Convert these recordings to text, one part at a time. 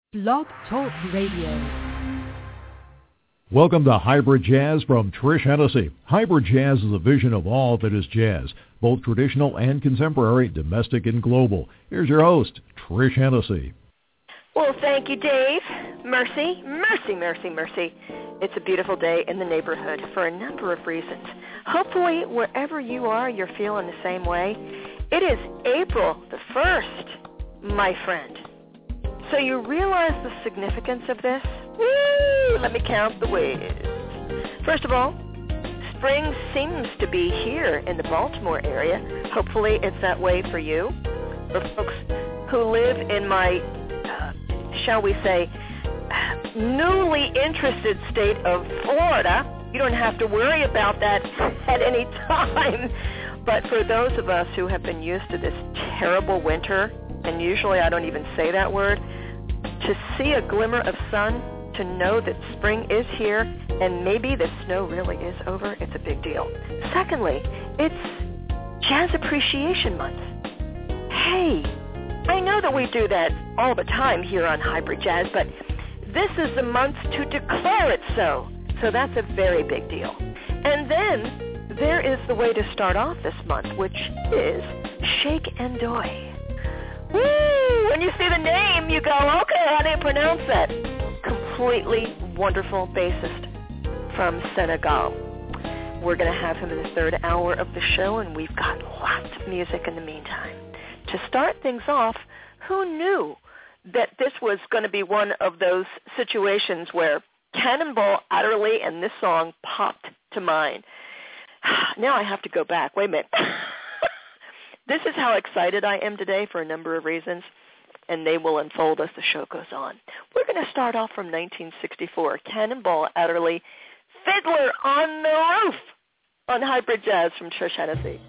Blog Talk Radio. Welcome to Hybrid Jazz from Trish Hennessy. Hybrid Jazz is a vision of all that is jazz, both traditional and contemporary, domestic and global. Here's your host, Trish Hennessy. Well, thank you, Dave. Mercy, mercy, mercy, mercy. It's a beautiful day in the neighborhood for a number of reasons. Hopefully, wherever you are, you're feeling the same way. It is April the 1st, my friend. So you realize the significance of this? Woo! Let me count the ways. First of all, spring seems to be here in the Baltimore area. Hopefully it's that way for you. For folks who live in my, shall we say, newly interested state of Florida, you don't have to worry about that at any time. But for those of us who have been used to this terrible winter, and usually I don't even say that word, to see a glimmer of sun, to know that spring is here, and maybe the snow really is over, it's a big deal. Secondly, it's Jazz Appreciation Month. Hey, I know that we do that all the time here on Hybrid Jazz, but this is the month to declare it so. So that's a very big deal. And then there is the way to start off this month, which is Sheikh Ndoye. Woo! When you see the name, you go, okay, how do you pronounce that? Completely wonderful bassist from Senegal. We're going to have him in the third hour of the show, and we've got lots of music in the meantime. To start things off, who knew that this was going to be one of those situations where Cannonball Adderley and this song popped to mind? Now I have to go back. Wait a minute. This is how excited I am today for a number of reasons, and they will unfold as the show goes on. We're going to start off from 1964, Cannonball Adderley, Fiddler on the Roof, on Hybrid Jazz from Trish Hennessy.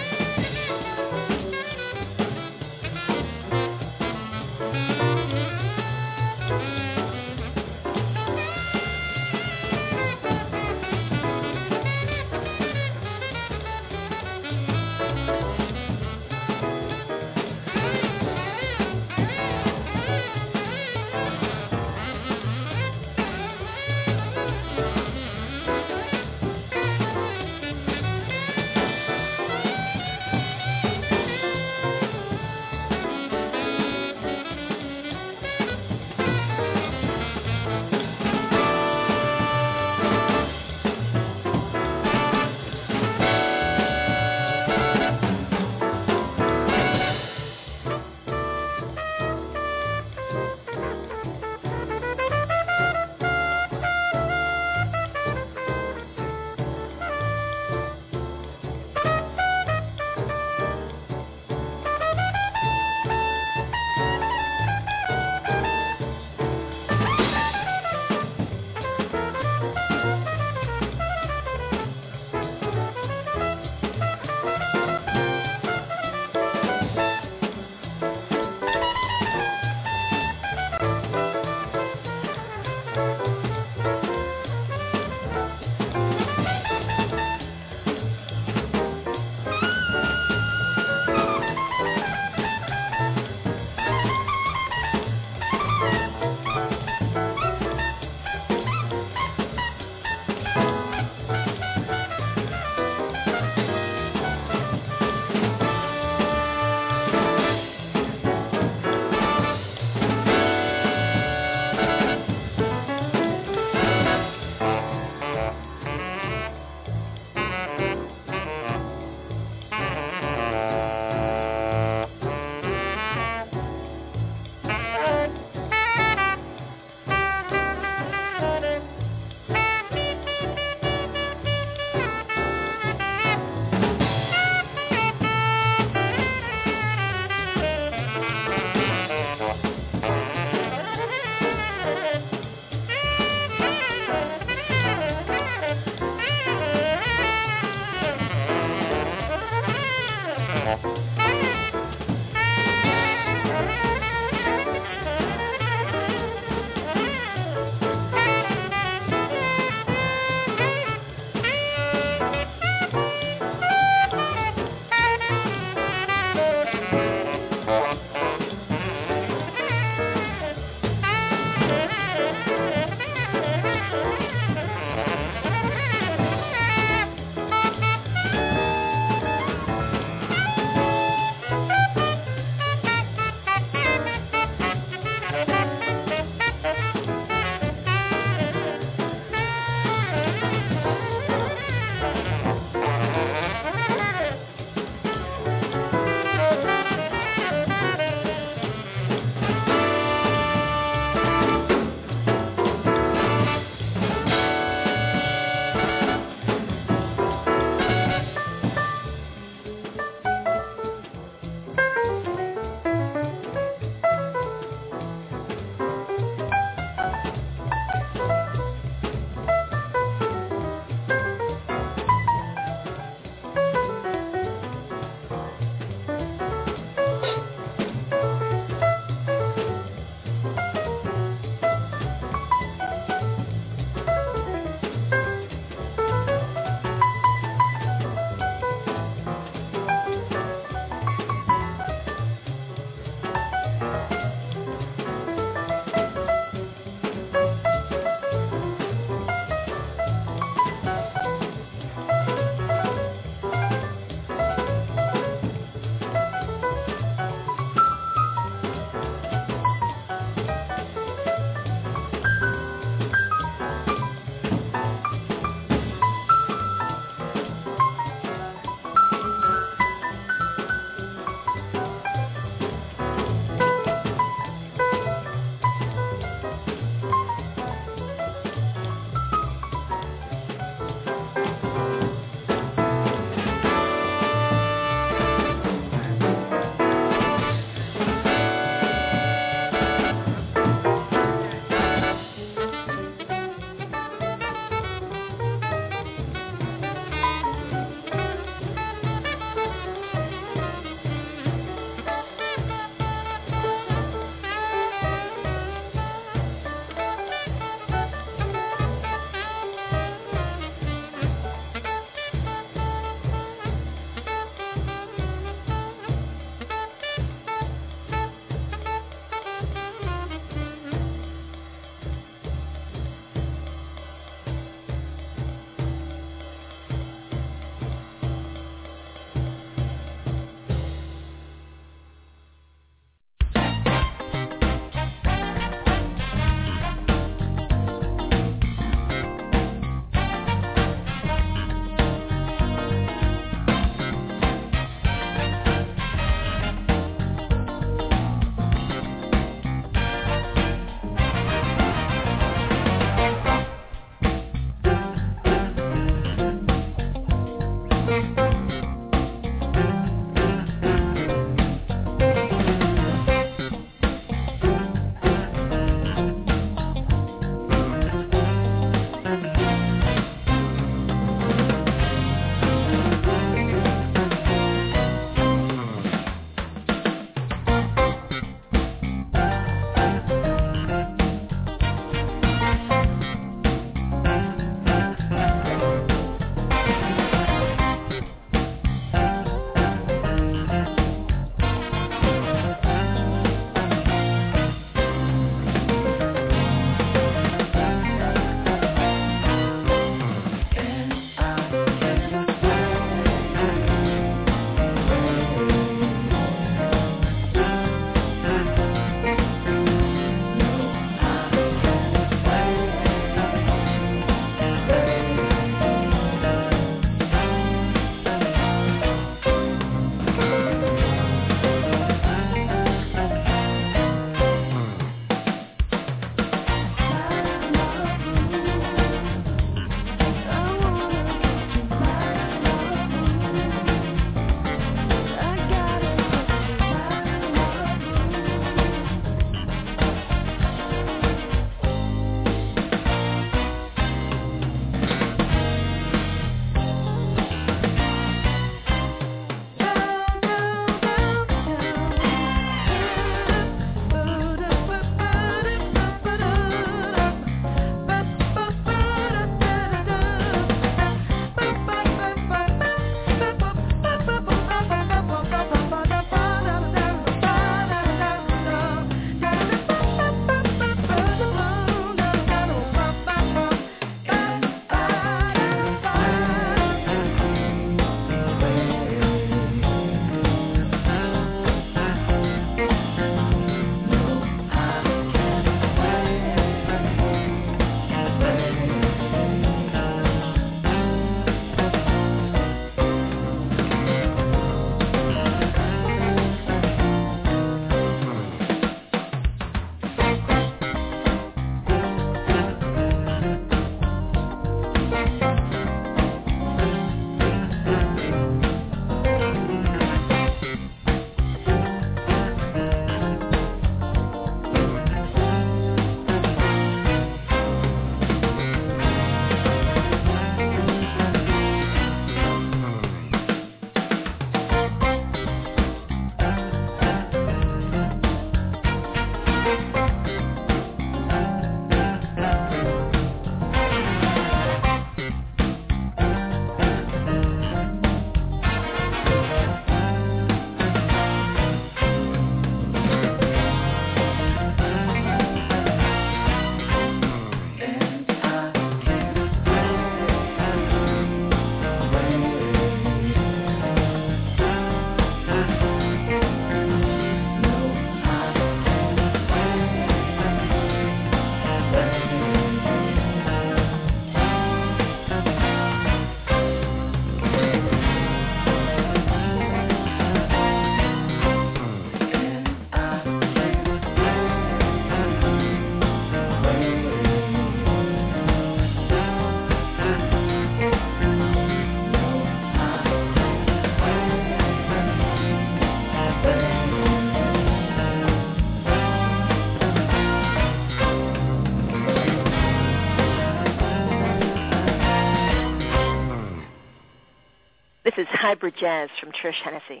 is Hybrid Jazz from Trish Hennessy.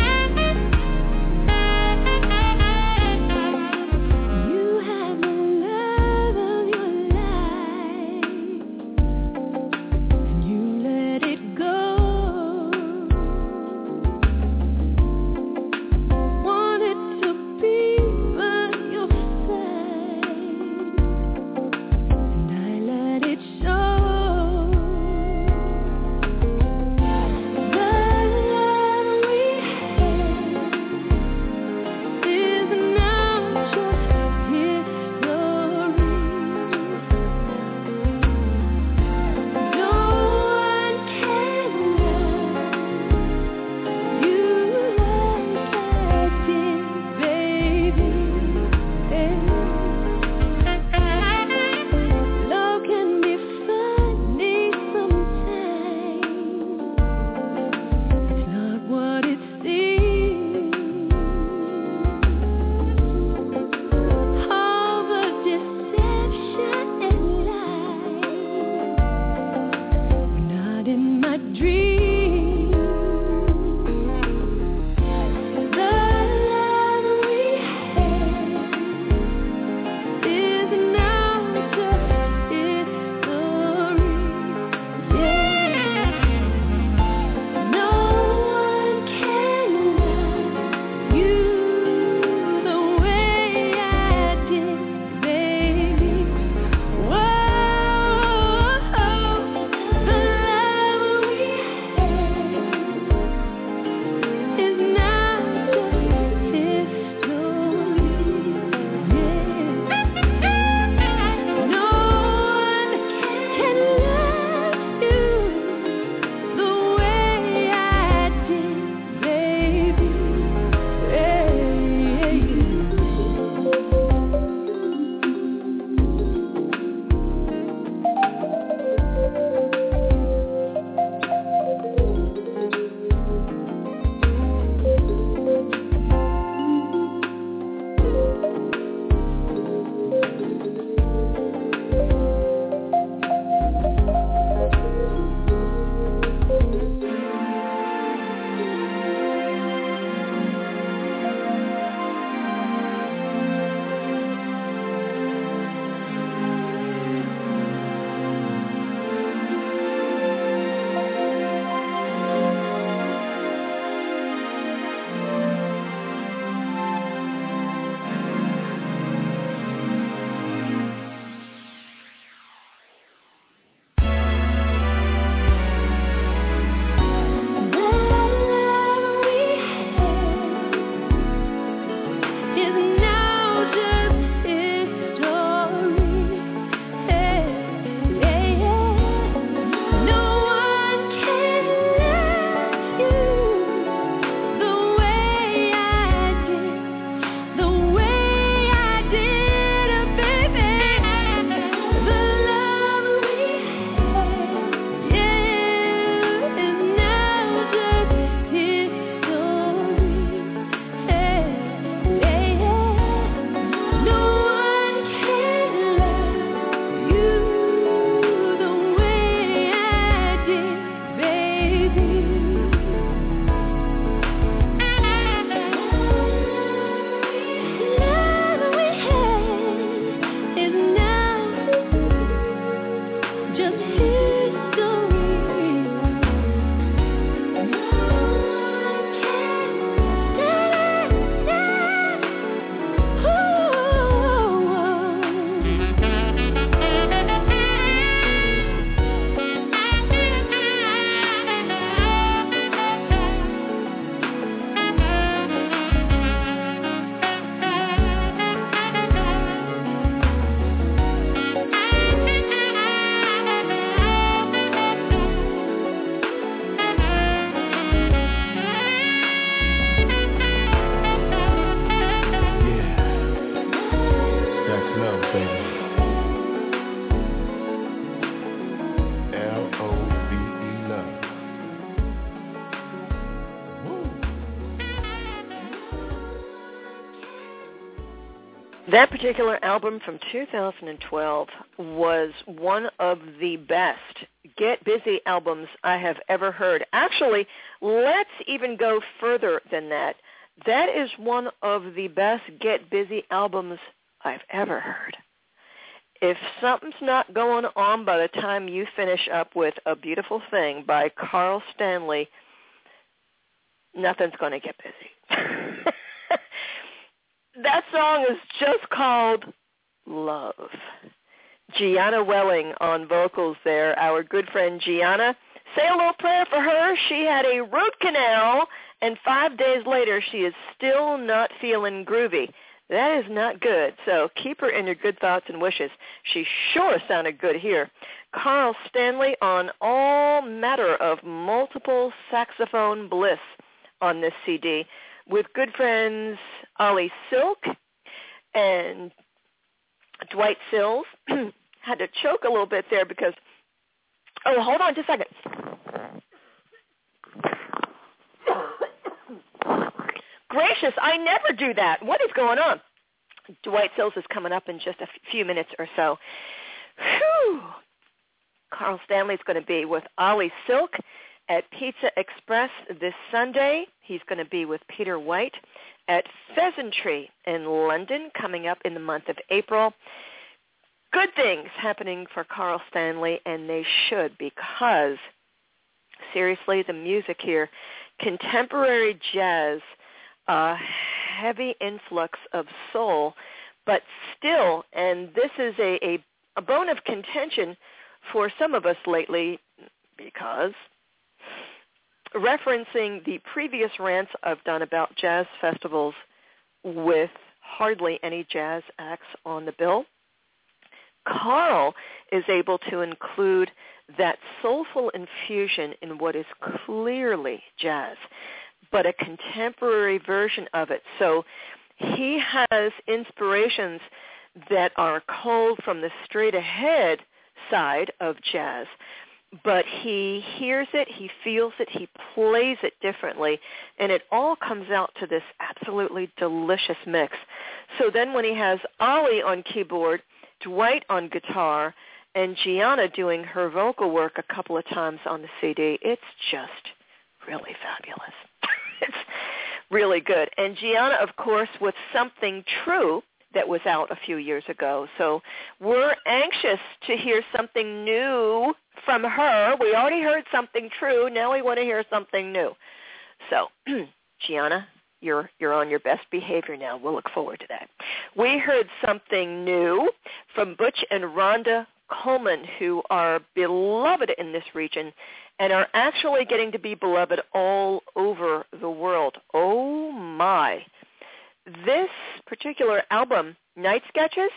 You have no love. That particular album from 2012 was one of the best Get Busy albums I have ever heard. Actually, let's even go further than that. That is one of the best Get Busy albums I've ever heard. If something's not going on by the time you finish up with A Beautiful Thing by Carl Stanley, nothing's going to get busy. That song is just called Love. Gianna Welling on vocals there, our good friend Gianna. Say a little prayer for her. She had a root canal, and 5 days later she is still not feeling groovy. That is not good, so keep her in your good thoughts and wishes. She sure sounded good here. Carl Stanley on all matter of multiple saxophone bliss on this CD, with good friends Ollie Silk and Dwight Sills. Had to choke a little bit there because, oh, hold on just a second. Gracious, I never do that. What is going on? Dwight Sills is coming up in just a few minutes or so. Whew. Carl Stanley's going to be with Ollie Silk at Pizza Express this Sunday. He's going to be with Peter White at Pheasantry in London coming up in the month of April. Good things happening for Carl Stanley, and they should, because, seriously, the music here, contemporary jazz, heavy influx of soul, but still, and this is a bone of contention for some of us lately, because referencing the previous rants I've done about jazz festivals with hardly any jazz acts on the bill, Carl is able to include that soulful infusion in what is clearly jazz, but a contemporary version of it. So he has inspirations that are culled from the straight-ahead side of jazz, but he hears it, he feels it, he plays it differently, and it all comes out to this absolutely delicious mix. So then when he has Ollie on keyboard, Dwight on guitar, and Gianna doing her vocal work a couple of times on the CD, it's just really fabulous. It's really good. And Gianna, of course, with Something True that was out a few years ago. So we're anxious to hear something new from her. We already heard Something True. Now we want to hear something new. So, Gianna, you're on your best behavior now. We'll look forward to that. We heard something new from Butch and Rhonda Coleman, who are beloved in this region and are actually getting to be beloved all over the world. Oh, my. This particular album, Night Sketches,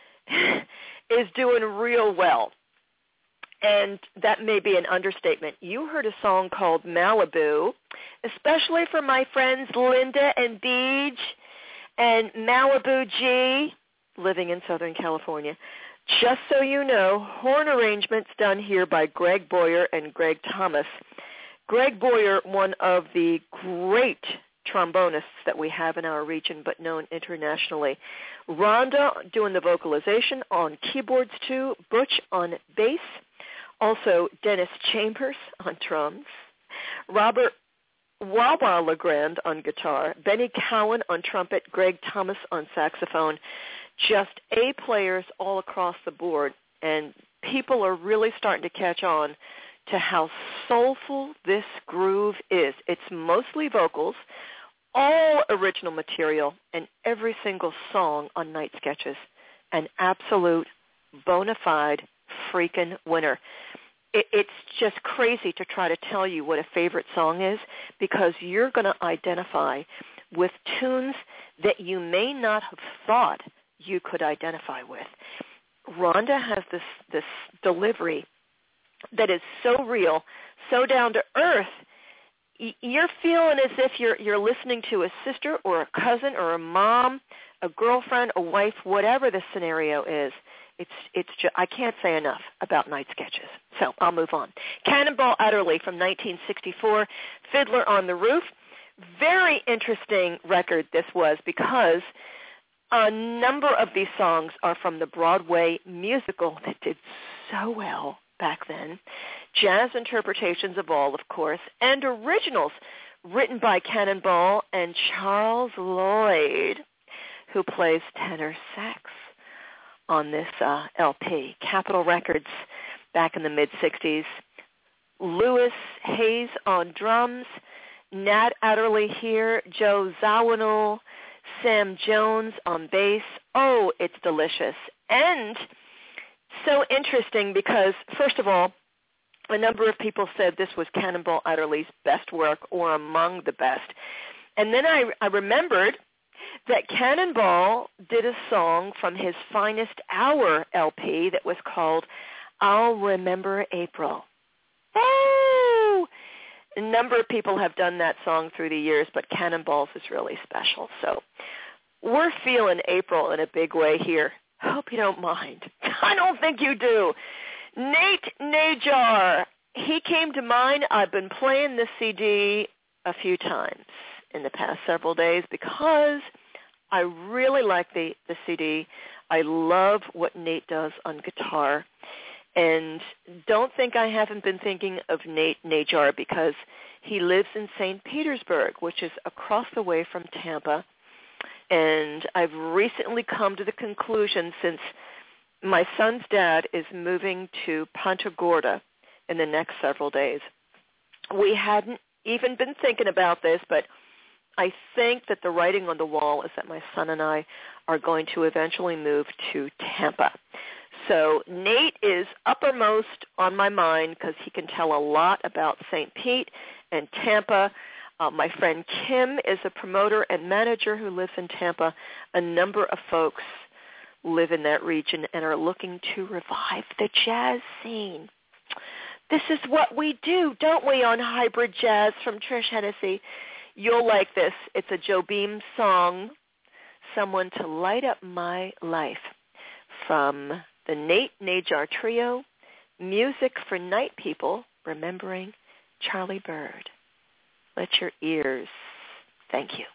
is doing real well. And that may be an understatement. You heard a song called Malibu, especially for my friends Linda and Beej and Malibu G, living in Southern California. Just so you know, horn arrangements done here by Greg Boyer and Greg Thomas. Greg Boyer, one of the great trombonists that we have in our region, but known internationally. Rhonda doing the vocalization on keyboards too, Butch on bass, also Dennis Chambers on drums, Robert Wawa LeGrand on guitar, Benny Cowan on trumpet, Greg Thomas on saxophone. Just A players all across the board, and people are really starting to catch on to how soulful this groove is. It's mostly vocals, all original material, and every single song on Night Sketches, an absolute bona fide freaking winner. It's just crazy to try to tell you what a favorite song is, because you're going to identify with tunes that you may not have thought you could identify with. Rhonda has this delivery that is so real, so down to earth. You're feeling as if you're listening to a sister or a cousin or a mom, a girlfriend, a wife, whatever the scenario is. It's just, I can't say enough about Night Sketches. So I'll move on. Cannonball Adderley from 1964, Fiddler on the Roof. Very interesting record this was, because A number of these songs are from the Broadway musical that did so well back then. Jazz interpretations of all, of course, and originals written by Cannonball and Charles Lloyd, who plays tenor sax on this LP. Capitol Records back in the mid-'60s. Louis Hayes on drums, Nat Adderley here, Joe Zawinul, Sam Jones on bass. Oh, it's delicious. And so interesting because, first of all, a number of people said this was Cannonball Adderley's best work or among the best. And then I remembered that Cannonball did a song from his Finest Hour LP that was called I'll Remember April. Oh! A number of people have done that song through the years, but Cannonball's is really special. So we're feeling April in a big way here. I hope you don't mind. I don't think you do. Nate Najar, he came to mind. I've been playing this CD a few times in the past several days because I really like the CD. I love what Nate does on guitar. And don't think I haven't been thinking of Nate Najar because he lives in St. Petersburg, which is across the way from Tampa. And I've recently come to the conclusion, since my son's dad is moving to Punta Gorda in the next several days. We hadn't even been thinking about this, but I think that the writing on the wall is that my son and I are going to eventually move to Tampa. So Nate is uppermost on my mind because he can tell a lot about St. Pete and Tampa. My friend Kim is a promoter and manager who lives in Tampa. A number of folks live in that region and are looking to revive the jazz scene. This is what we do, don't we, on Hybrid Jazz from Trish Hennessy. You'll like this. It's a Jobim song, Someone to Light Up My Life, from the Nate Najar Trio, Music for Night People, remembering Charlie Bird. Let your ears thank you.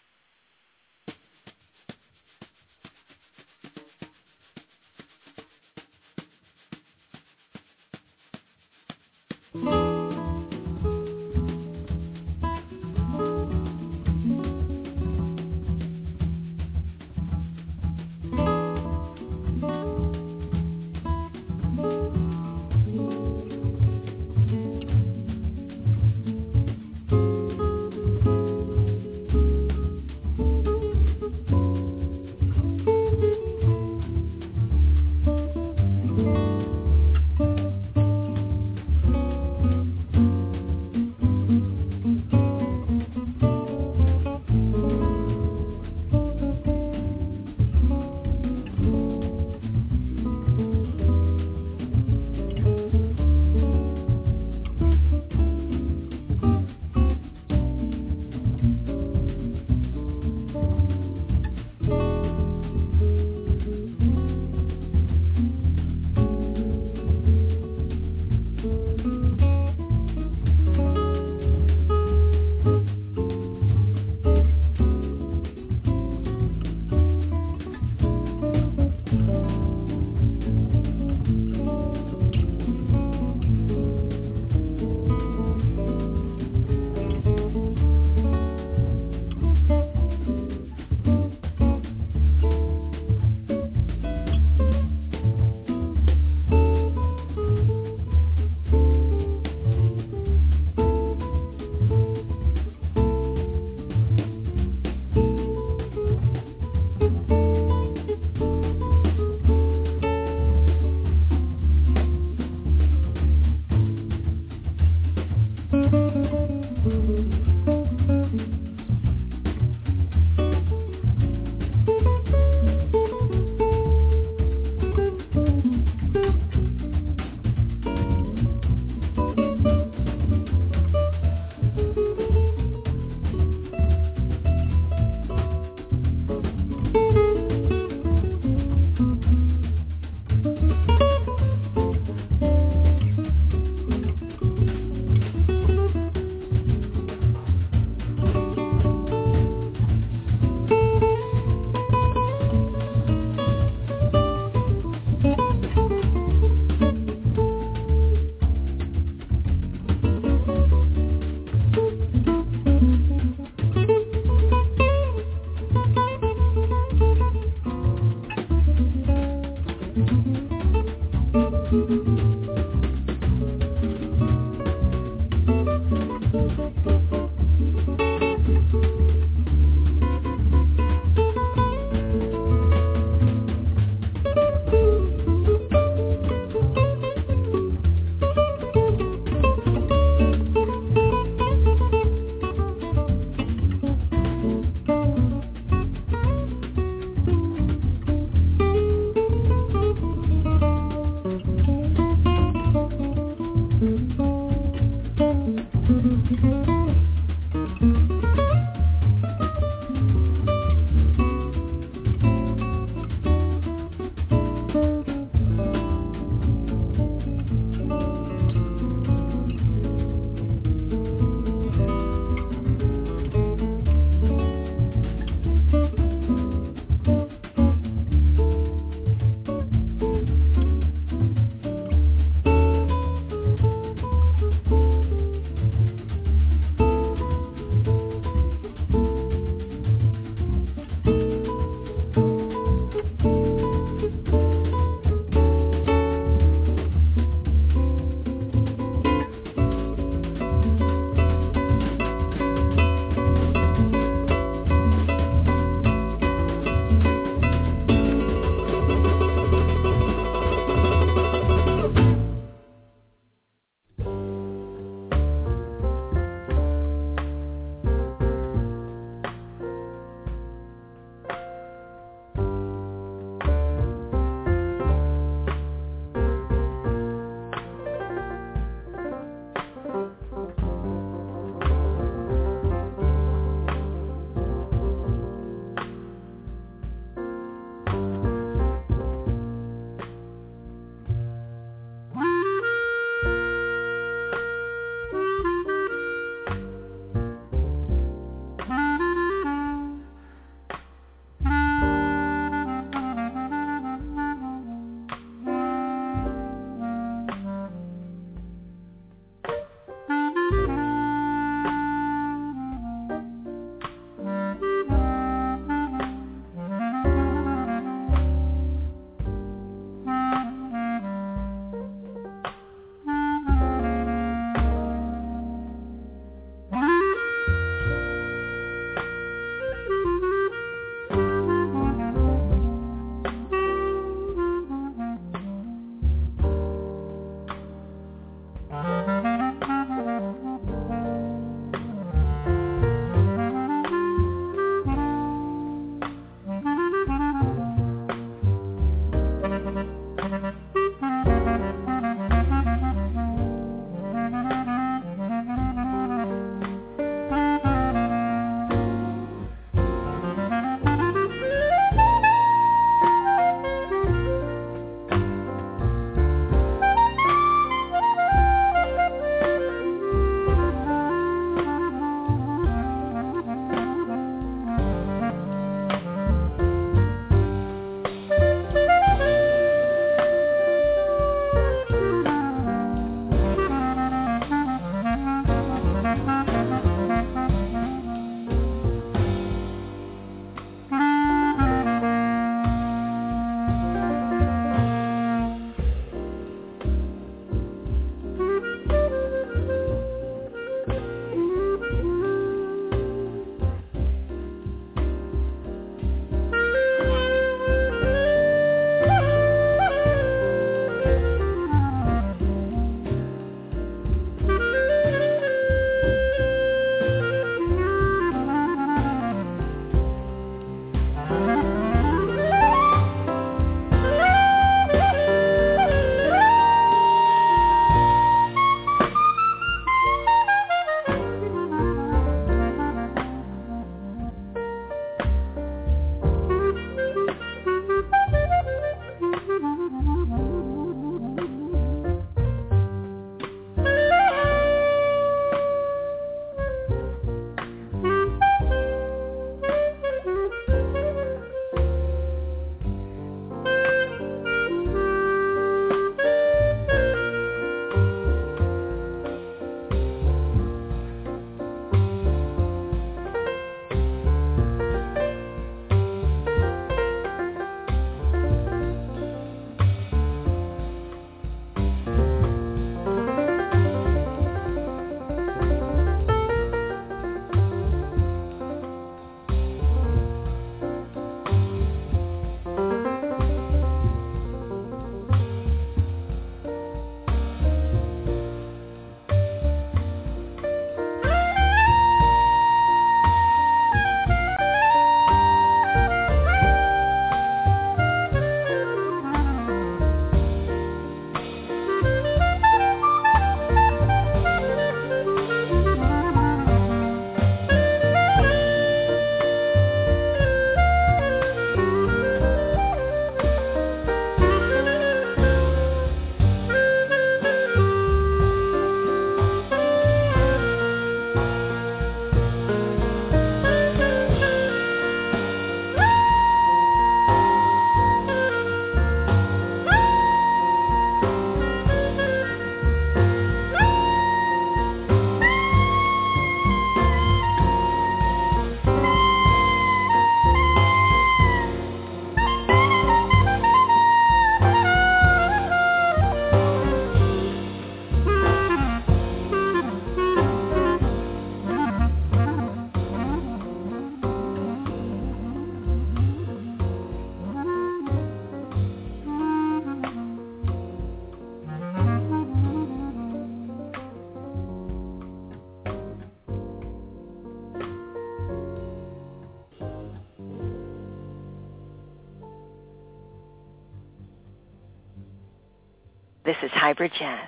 This is Hybrid Jazz.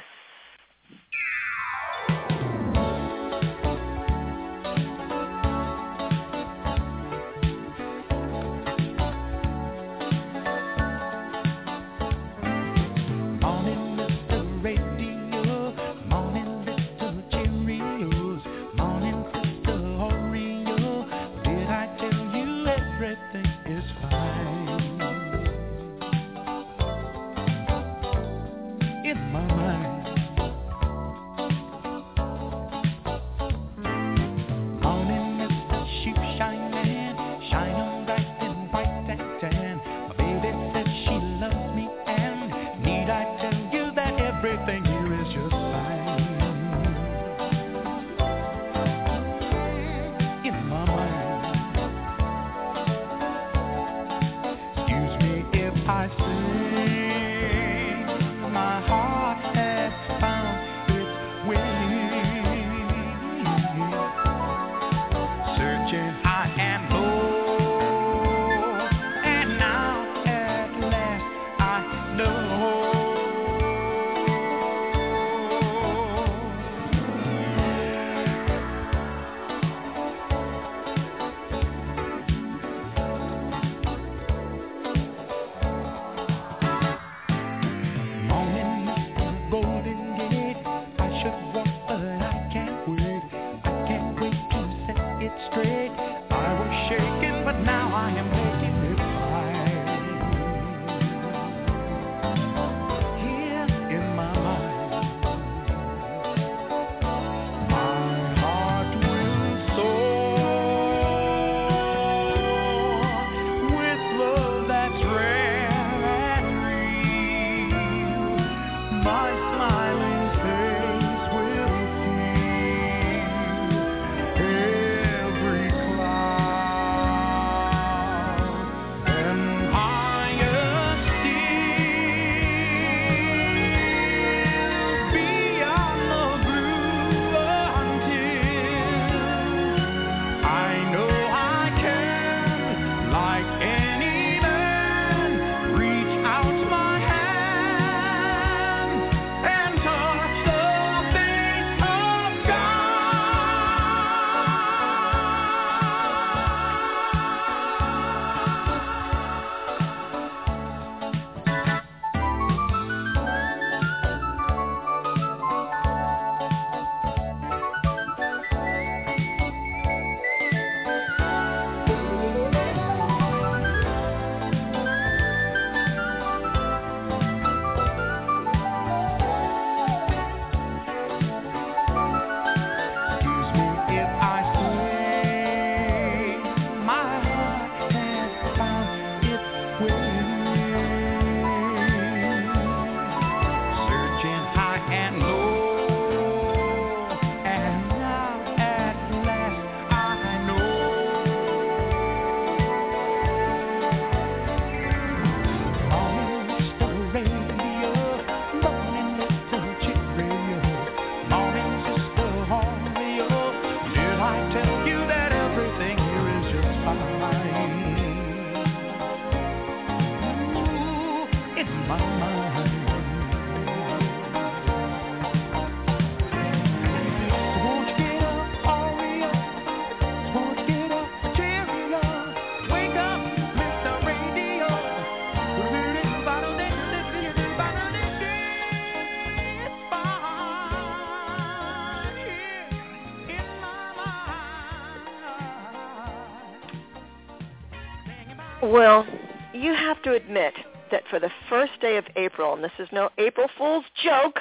Well, you have to admit that for the first day of April, and this is no April Fool's joke,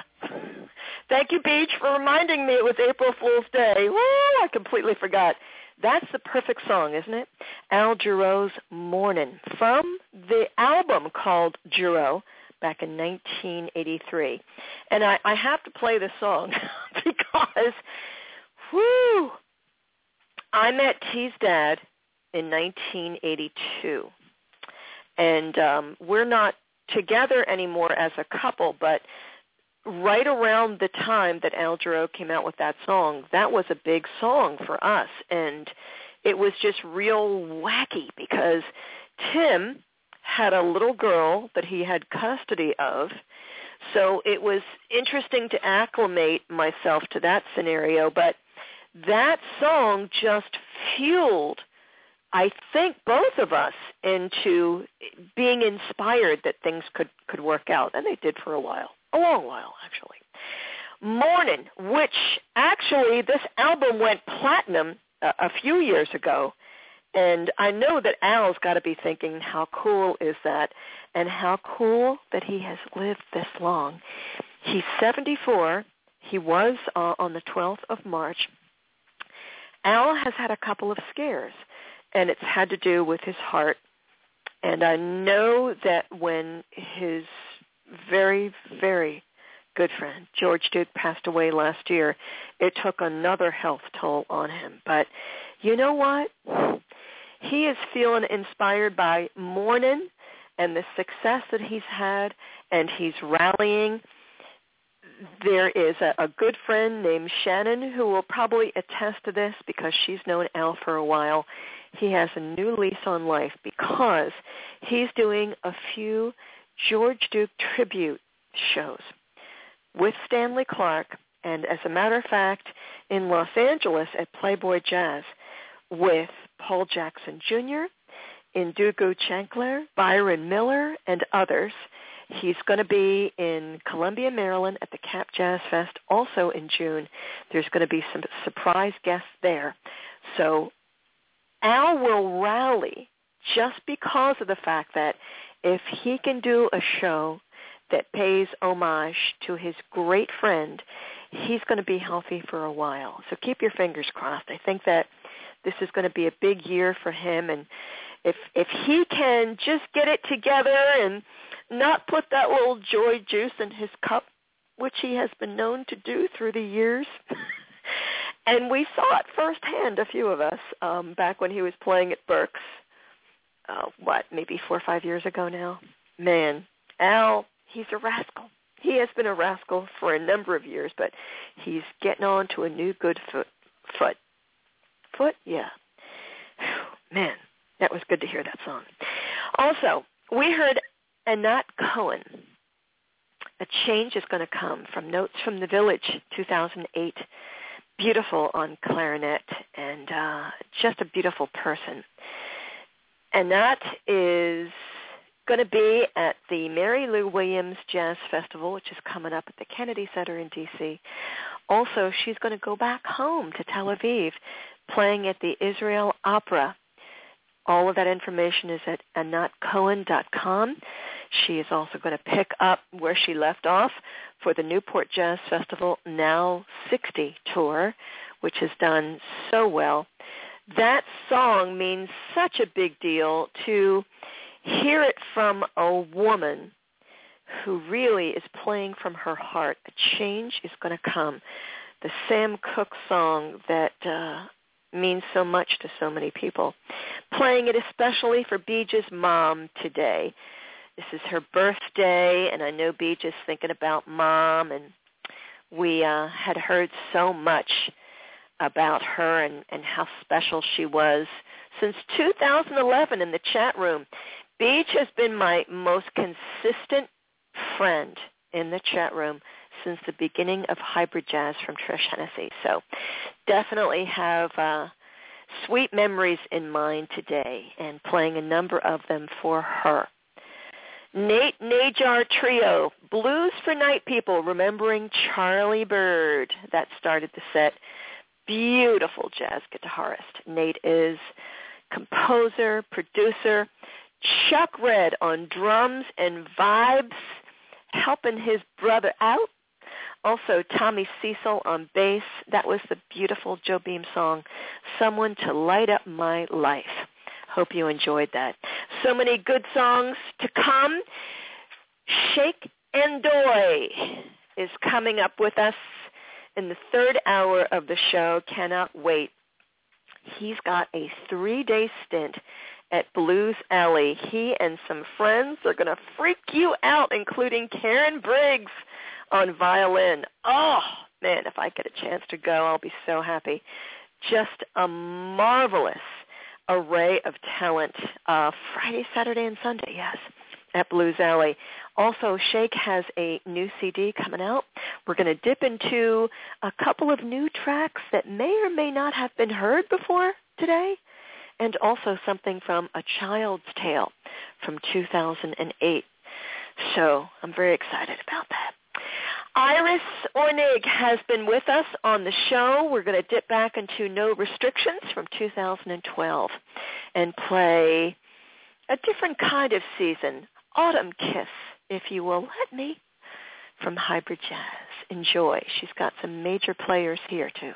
thank you, Beach, for reminding me it was April Fool's Day. Woo, I completely forgot. That's the perfect song, isn't it? Al Jarreau's Mornin', from the album called Jarreau back in 1983. And I have to play this song because, whoo, I met T's dad in 1982. And we're not together anymore as a couple, but right around the time that Al Jarreau came out with that song, that was a big song for us. And it was just real wacky because Tim had a little girl that he had custody of. So it was interesting to acclimate myself to that scenario, but that song just fueled, I think, both of us into being inspired that things could work out, and they did for a while, a long while, actually. Mornin', which actually this album went platinum a few years ago, and I know that Al's got to be thinking, how cool is that, and how cool that he has lived this long. He's 74. He was on the 12th of March. Al has had a couple of scares, and it's had to do with his heart. And I know that when his very, very good friend George Duke passed away last year, it took another health toll on him. But you know what? He is feeling inspired by Mornin' and the success that he's had, and he's rallying. There is a good friend named Shannon who will probably attest to this because she's known Al for a while. He has a new lease on life because he's doing a few George Duke tribute shows with Stanley Clarke, and as a matter of fact, in Los Angeles at Playboy Jazz with Paul Jackson Jr., Indugu Chancler, Byron Miller, and others. He's going to be in Columbia, Maryland at the Cap Jazz Fest also in June. There's going to be some surprise guests there. So Al will rally just because of the fact that if he can do a show that pays homage to his great friend, he's going to be healthy for a while. So keep your fingers crossed. I think that this is going to be a big year for him, and if he can just get it together and not put that little joy juice in his cup, which he has been known to do through the years, and we saw it firsthand, a few of us, back when he was playing at Berks, maybe 4 or 5 years ago now. Man, Al, he's a rascal. He has been a rascal for a number of years, but he's getting on to a new good foot? Yeah. Man, that was good to hear that song. Also, we heard Anat Cohen. A change is going to come from Notes from the Village, 2008. Beautiful on clarinet and just a beautiful person. Anat is going to be at the Mary Lou Williams Jazz Festival, which is coming up at the Kennedy Center in D.C. Also, she's going to go back home to Tel Aviv, playing at the Israel Opera. All of that information is at anatcohen.com. She is also going to pick up where she left off for the Newport Jazz Festival Now 60 tour, which has done so well. That song means such a big deal to hear it from a woman who really is playing from her heart. A change is going to come. The Sam Cooke song that means so much to so many people. Playing it especially for Beej's mom today. This is her birthday, and I know Beej is thinking about Mom, and we had heard so much about her and how special she was since 2011 in the chat room. Beej has been my most consistent friend in the chat room since the beginning of Hybrid Jazz from Trish Hennessy. So definitely have sweet memories in mind today and playing a number of them for her. Nate Najar Trio, Blues for Night People, remembering Charlie Bird. That started the set. Beautiful jazz guitarist. Nate is composer, producer. Chuck Red on drums and vibes, helping his brother out. Also, Tommy Cecil on bass. That was the beautiful Joe Beam song, Someone to Light Up My Life. Hope you enjoyed that. So many good songs to come. Shake and Doy is coming up with us in the third hour of the show. Cannot wait. He's got a 3-day stint at Blues Alley. He and some friends are going to freak you out, including Karen Briggs on violin. Oh, man, if I get a chance to go, I'll be so happy. Just a marvelous array of talent. Friday, Saturday, and Sunday, yes. at Blues Alley. Also, Shake has a new CD coming out. We're going to dip into a couple of new tracks that may or may not have been heard before today, and also something from A Child's Tale from 2008. So I'm very excited about that. Iris Ornig has been with us on the show. We're going to dip back into No Restrictions from 2012 and play a different kind of season, Autumn Kiss, if you will let me, from Hybrid Jazz. Enjoy. She's got some major players here, too.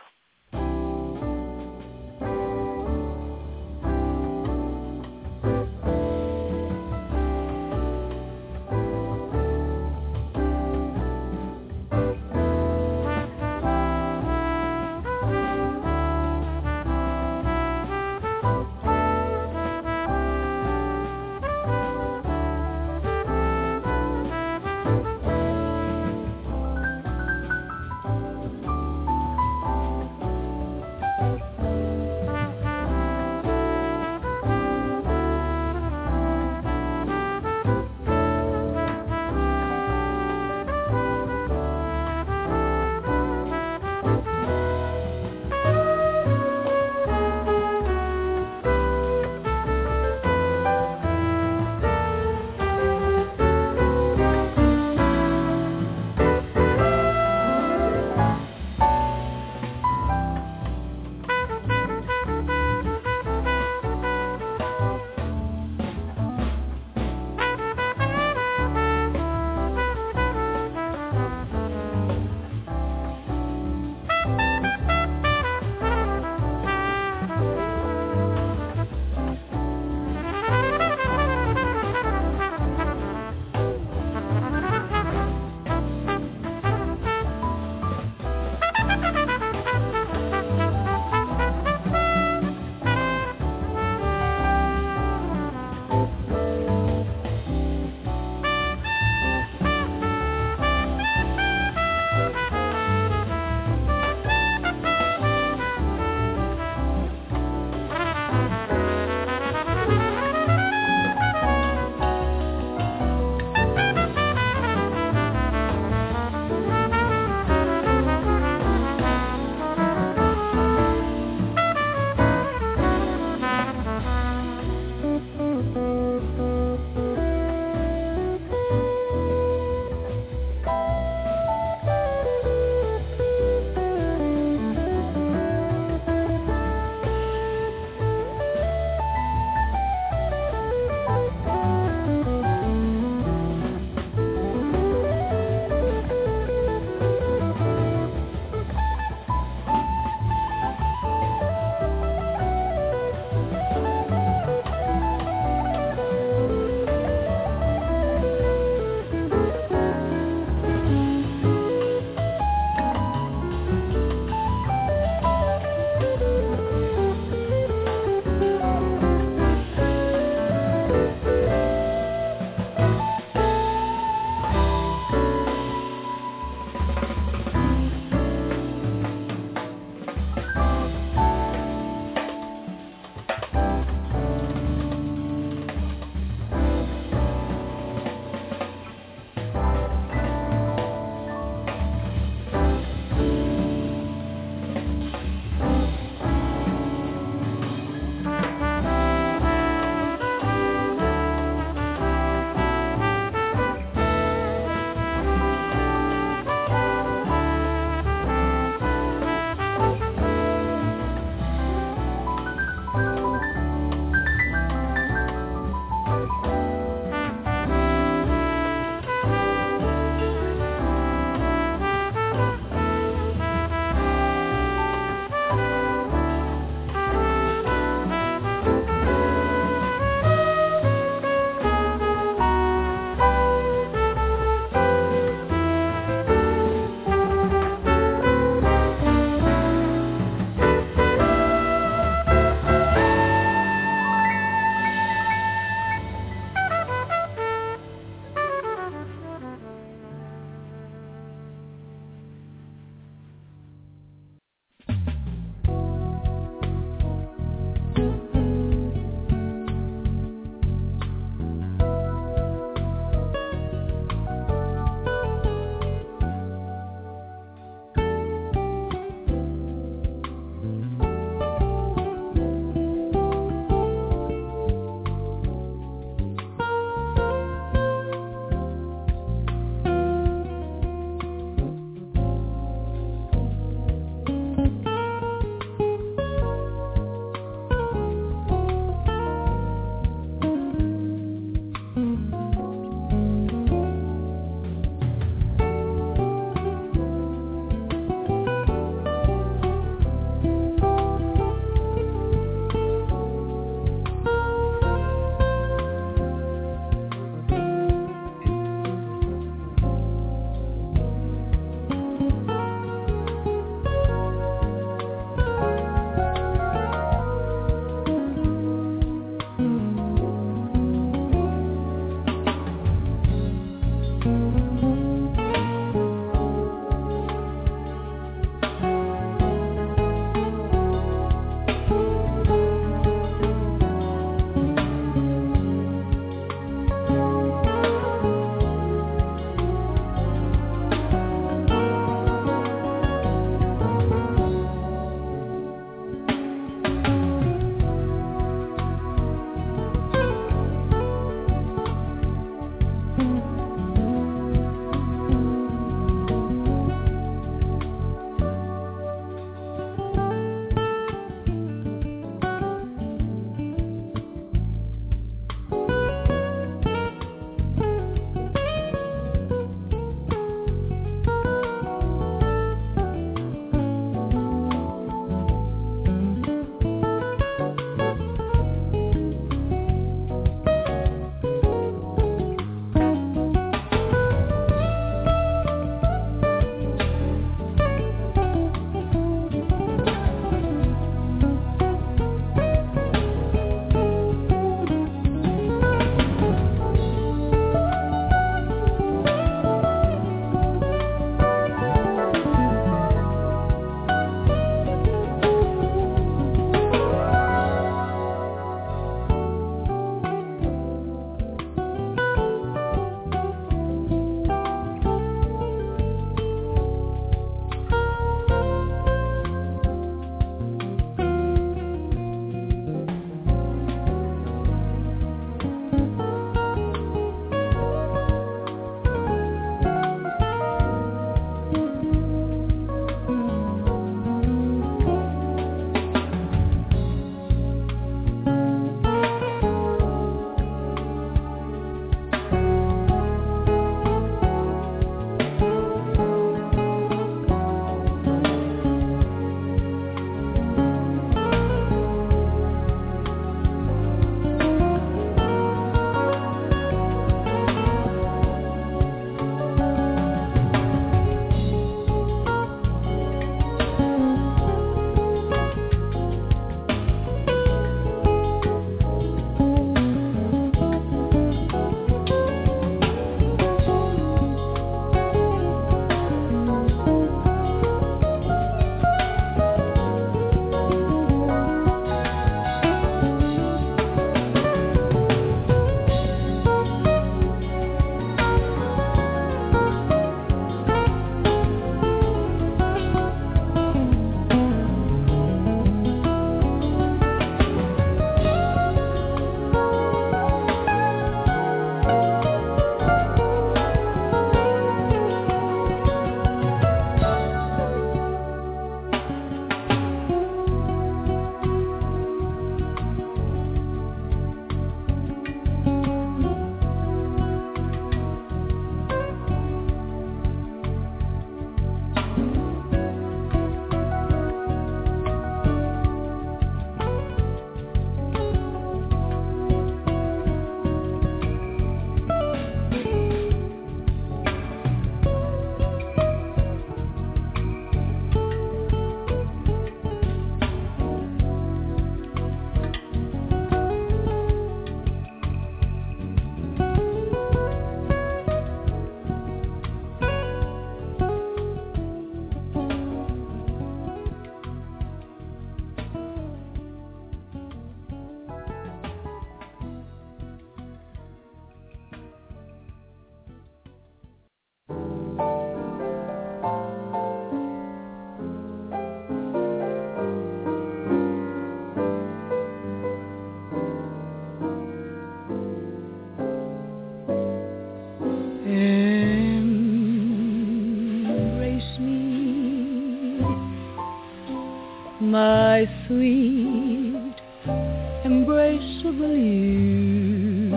irreplaceable you.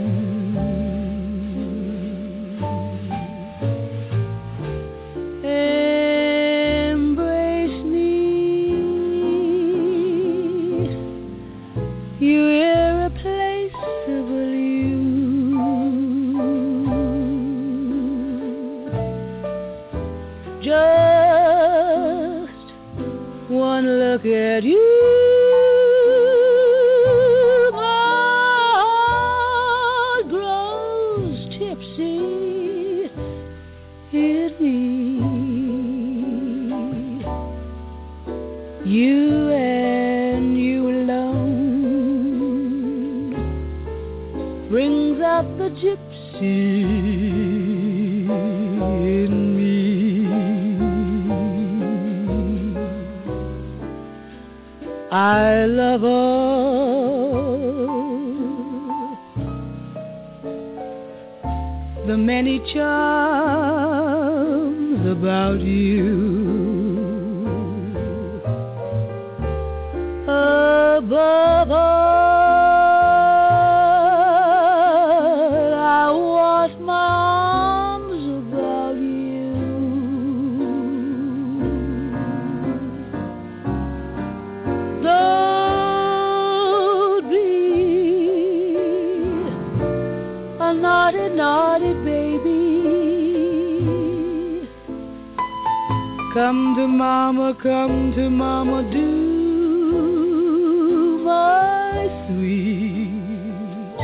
Embrace me, you irreplaceable you. Just one look at you, my heart grows tipsy in me. You and you alone brings out the gypsy in me. I love all the many charms about you. Above all, I want my arms about you. Don't be a naughty, naughty baby. Come to mama, do my sweet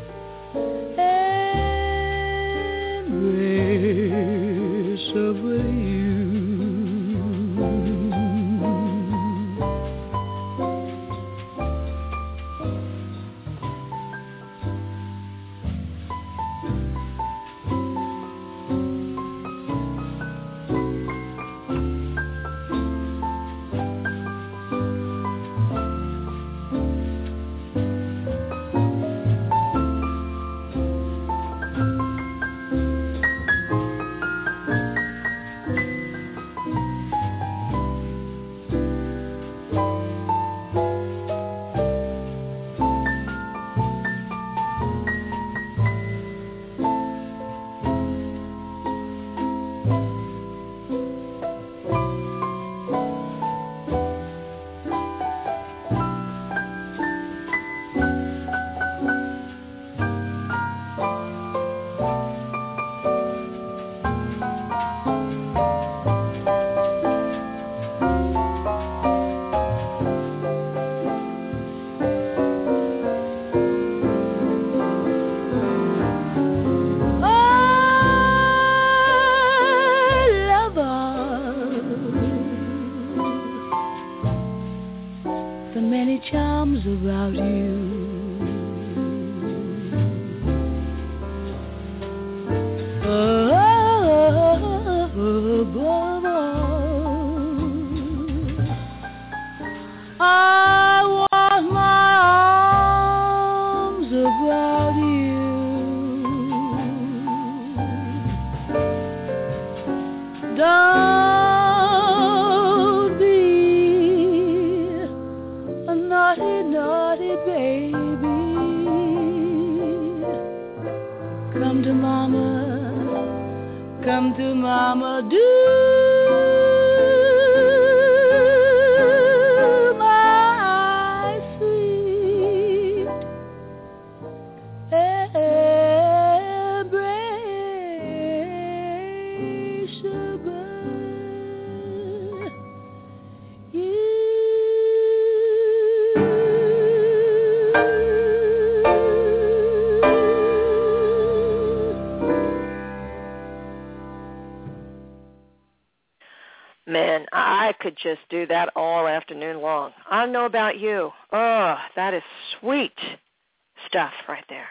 embrace of you. About you. Above all, I want my arms about you. Don't be a naughty, naughty baby. Come to mama, do my sweet embraceable you. Man, I could just do that all afternoon long. I don't know about you. Oh, that is sweet stuff right there.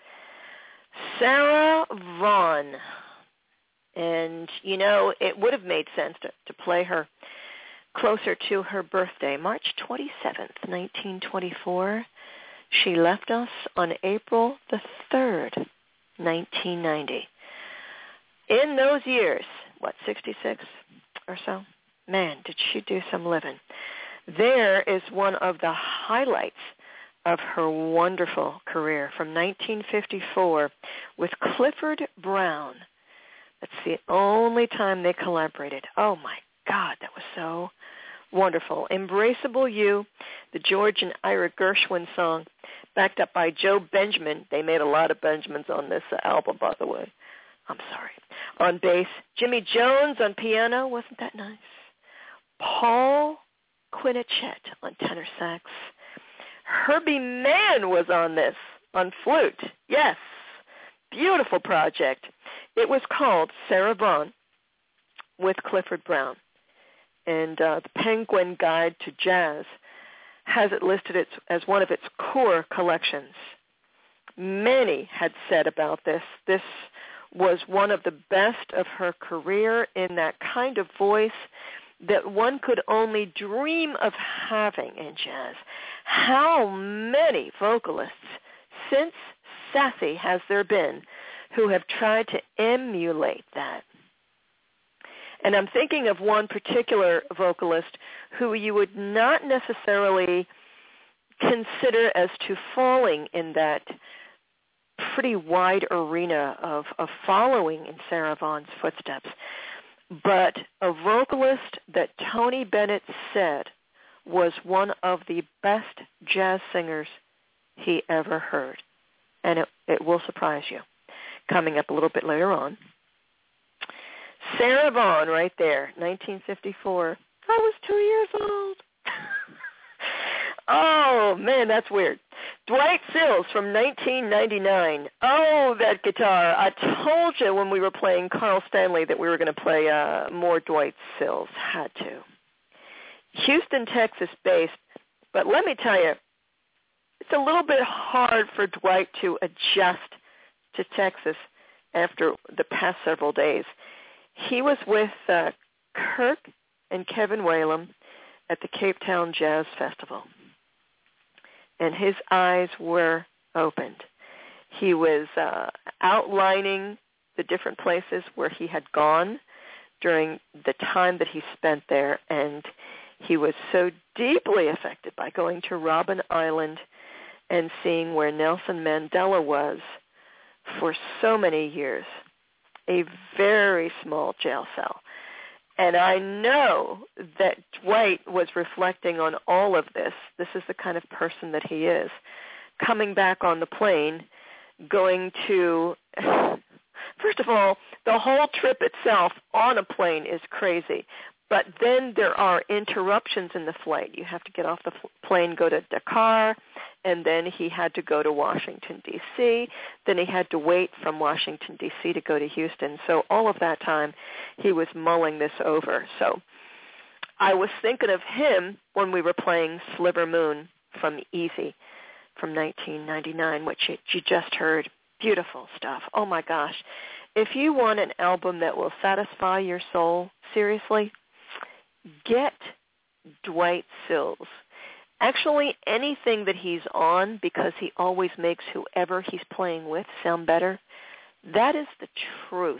Sarah Vaughan. And, you know, it would have made sense to play her closer to her birthday, March 27th, 1924. She left us on April the 3rd, 1990. In those years, 66 or so? Man, did she do some living. There is one of the highlights of her wonderful career from 1954 with Clifford Brown. That's the only time they collaborated. Oh, my God, that was so wonderful. Embraceable You, the George and Ira Gershwin song, backed up by Joe Benjamin. They made a lot of Benjamins on this album, by the way. I'm sorry. On bass, Jimmy Jones on piano. Wasn't that nice? Paul Quinachet on tenor sax. Herbie Mann was on this, on flute. Yes. Beautiful project. It was called Sarah Vaughan with Clifford Brown. And the Penguin Guide to Jazz has it listed as one of its core collections. Many had said about this. This was one of the best of her career in that kind of voice that one could only dream of having in jazz. How many vocalists since Sassy has there been who have tried to emulate that? And I'm thinking of one particular vocalist who you would not necessarily consider as to falling in that pretty wide arena of following in Sarah Vaughan's footsteps, but a vocalist that Tony Bennett said was one of the best jazz singers he ever heard. And it will surprise you. Coming up a little bit later on. Sarah Vaughan right there, 1954. I was 2 years old. Oh, man, that's weird. Dwight Sills from 1999. Oh, that guitar. I told you when we were playing Carl Stanley that we were going to play more Dwight Sills. Had to. Houston, Texas based. But let me tell you, it's a little bit hard for Dwight to adjust to Texas after the past several days. He was with Kirk and Kevin Whalum at the Cape Town Jazz Festival, and his eyes were opened. He was outlining the different places where he had gone during the time that he spent there, and he was so deeply affected by going to Robben Island and seeing where Nelson Mandela was for so many years, a very small jail cell. And I know that Dwight was reflecting on all of this. This is the kind of person that he is. Coming back on the plane, going to, first of all, the whole trip itself on a plane is crazy. But then there are interruptions in the flight. You have to get off the plane, go to Dakar, and then he had to go to Washington, D.C. Then he had to wait from Washington, D.C. to go to Houston. So all of that time, he was mulling this over. So I was thinking of him when we were playing Sliver Moon from Easy from 1999, which you just heard. Beautiful stuff. Oh, my gosh. If you want an album that will satisfy your soul, seriously, get Dwight Sills. Actually, anything that he's on, because he always makes whoever he's playing with sound better, that is the truth.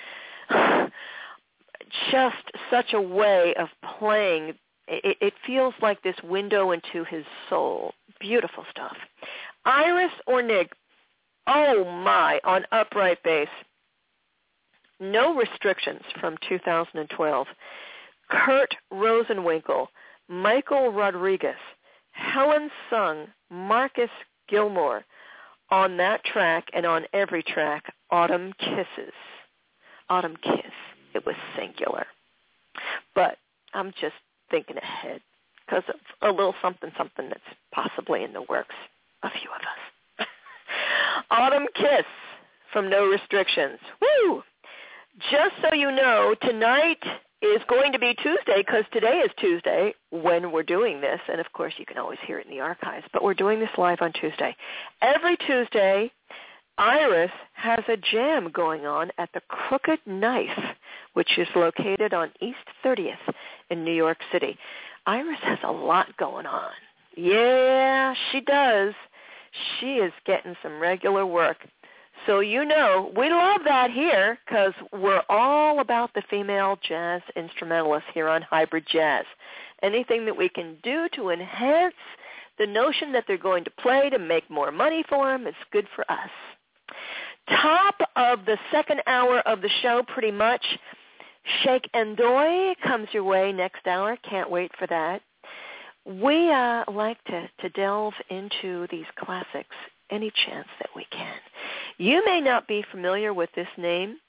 Just such a way of playing. It feels like this window into his soul. Beautiful stuff. Iris Ornig, oh my, on upright bass. No Restrictions from 2012. Kurt Rosenwinkel, Michael Rodriguez, Helen Sung, Marcus Gilmore on that track, and on every track, Autumn Kisses. Autumn Kiss. It was singular. But I'm just thinking ahead because of a little something that's possibly in the works, a few of us. Autumn Kiss from No Restrictions. Woo! Just so you know, tonight is going to be Tuesday, because today is Tuesday when we're doing this, and of course you can always hear it in the archives, but we're doing this live on Tuesday. Every Tuesday, Iris has a jam going on at the Crooked Knife, which is located on East 30th in New York City. Iris has a lot going on. Yeah, she does. She is getting some regular work. So you know, we love that here because we're all about the female jazz instrumentalists here on Hybrid Jazz. Anything that we can do to enhance The notion that they're going to play to make more money for them is good for us. Top of the second hour of the show, pretty much. Shake and Doy comes your way next hour. Can't wait for that. We like to delve into these classics any chance that we can. You may not be familiar with this name.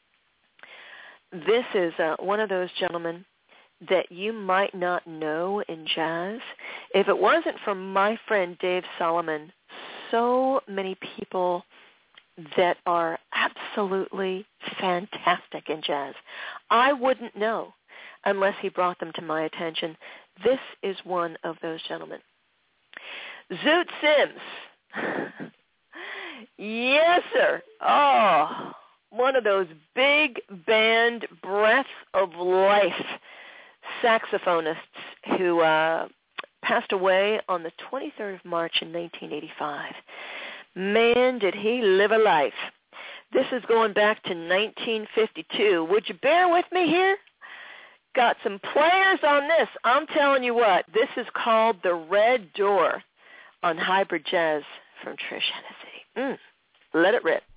This is one of those gentlemen that you might not know in jazz. If it wasn't for my friend Dave Solomon, so many people that are absolutely fantastic in jazz, I wouldn't know unless he brought them to my attention. This is one of those gentlemen. Zoot Sims. Yes, sir. Oh, one of those big band breath of life saxophonists who passed away on the 23rd of March in 1985. Man, did he live a life. This is going back to 1952. Would you bear with me here? Got some players on this. I'm telling you what, this is called The Red Door on Hybrid Jazz from Trish Hennessy. Let it rip.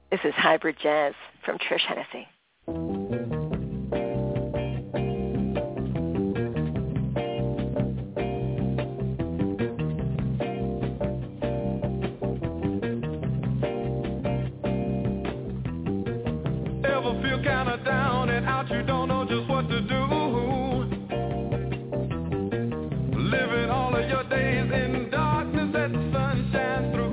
This is Hybrid Jazz from Trish Hennessy. Ever feel kind of down and out, you don't know just what to do? Living all of your days in darkness that the sun shines through.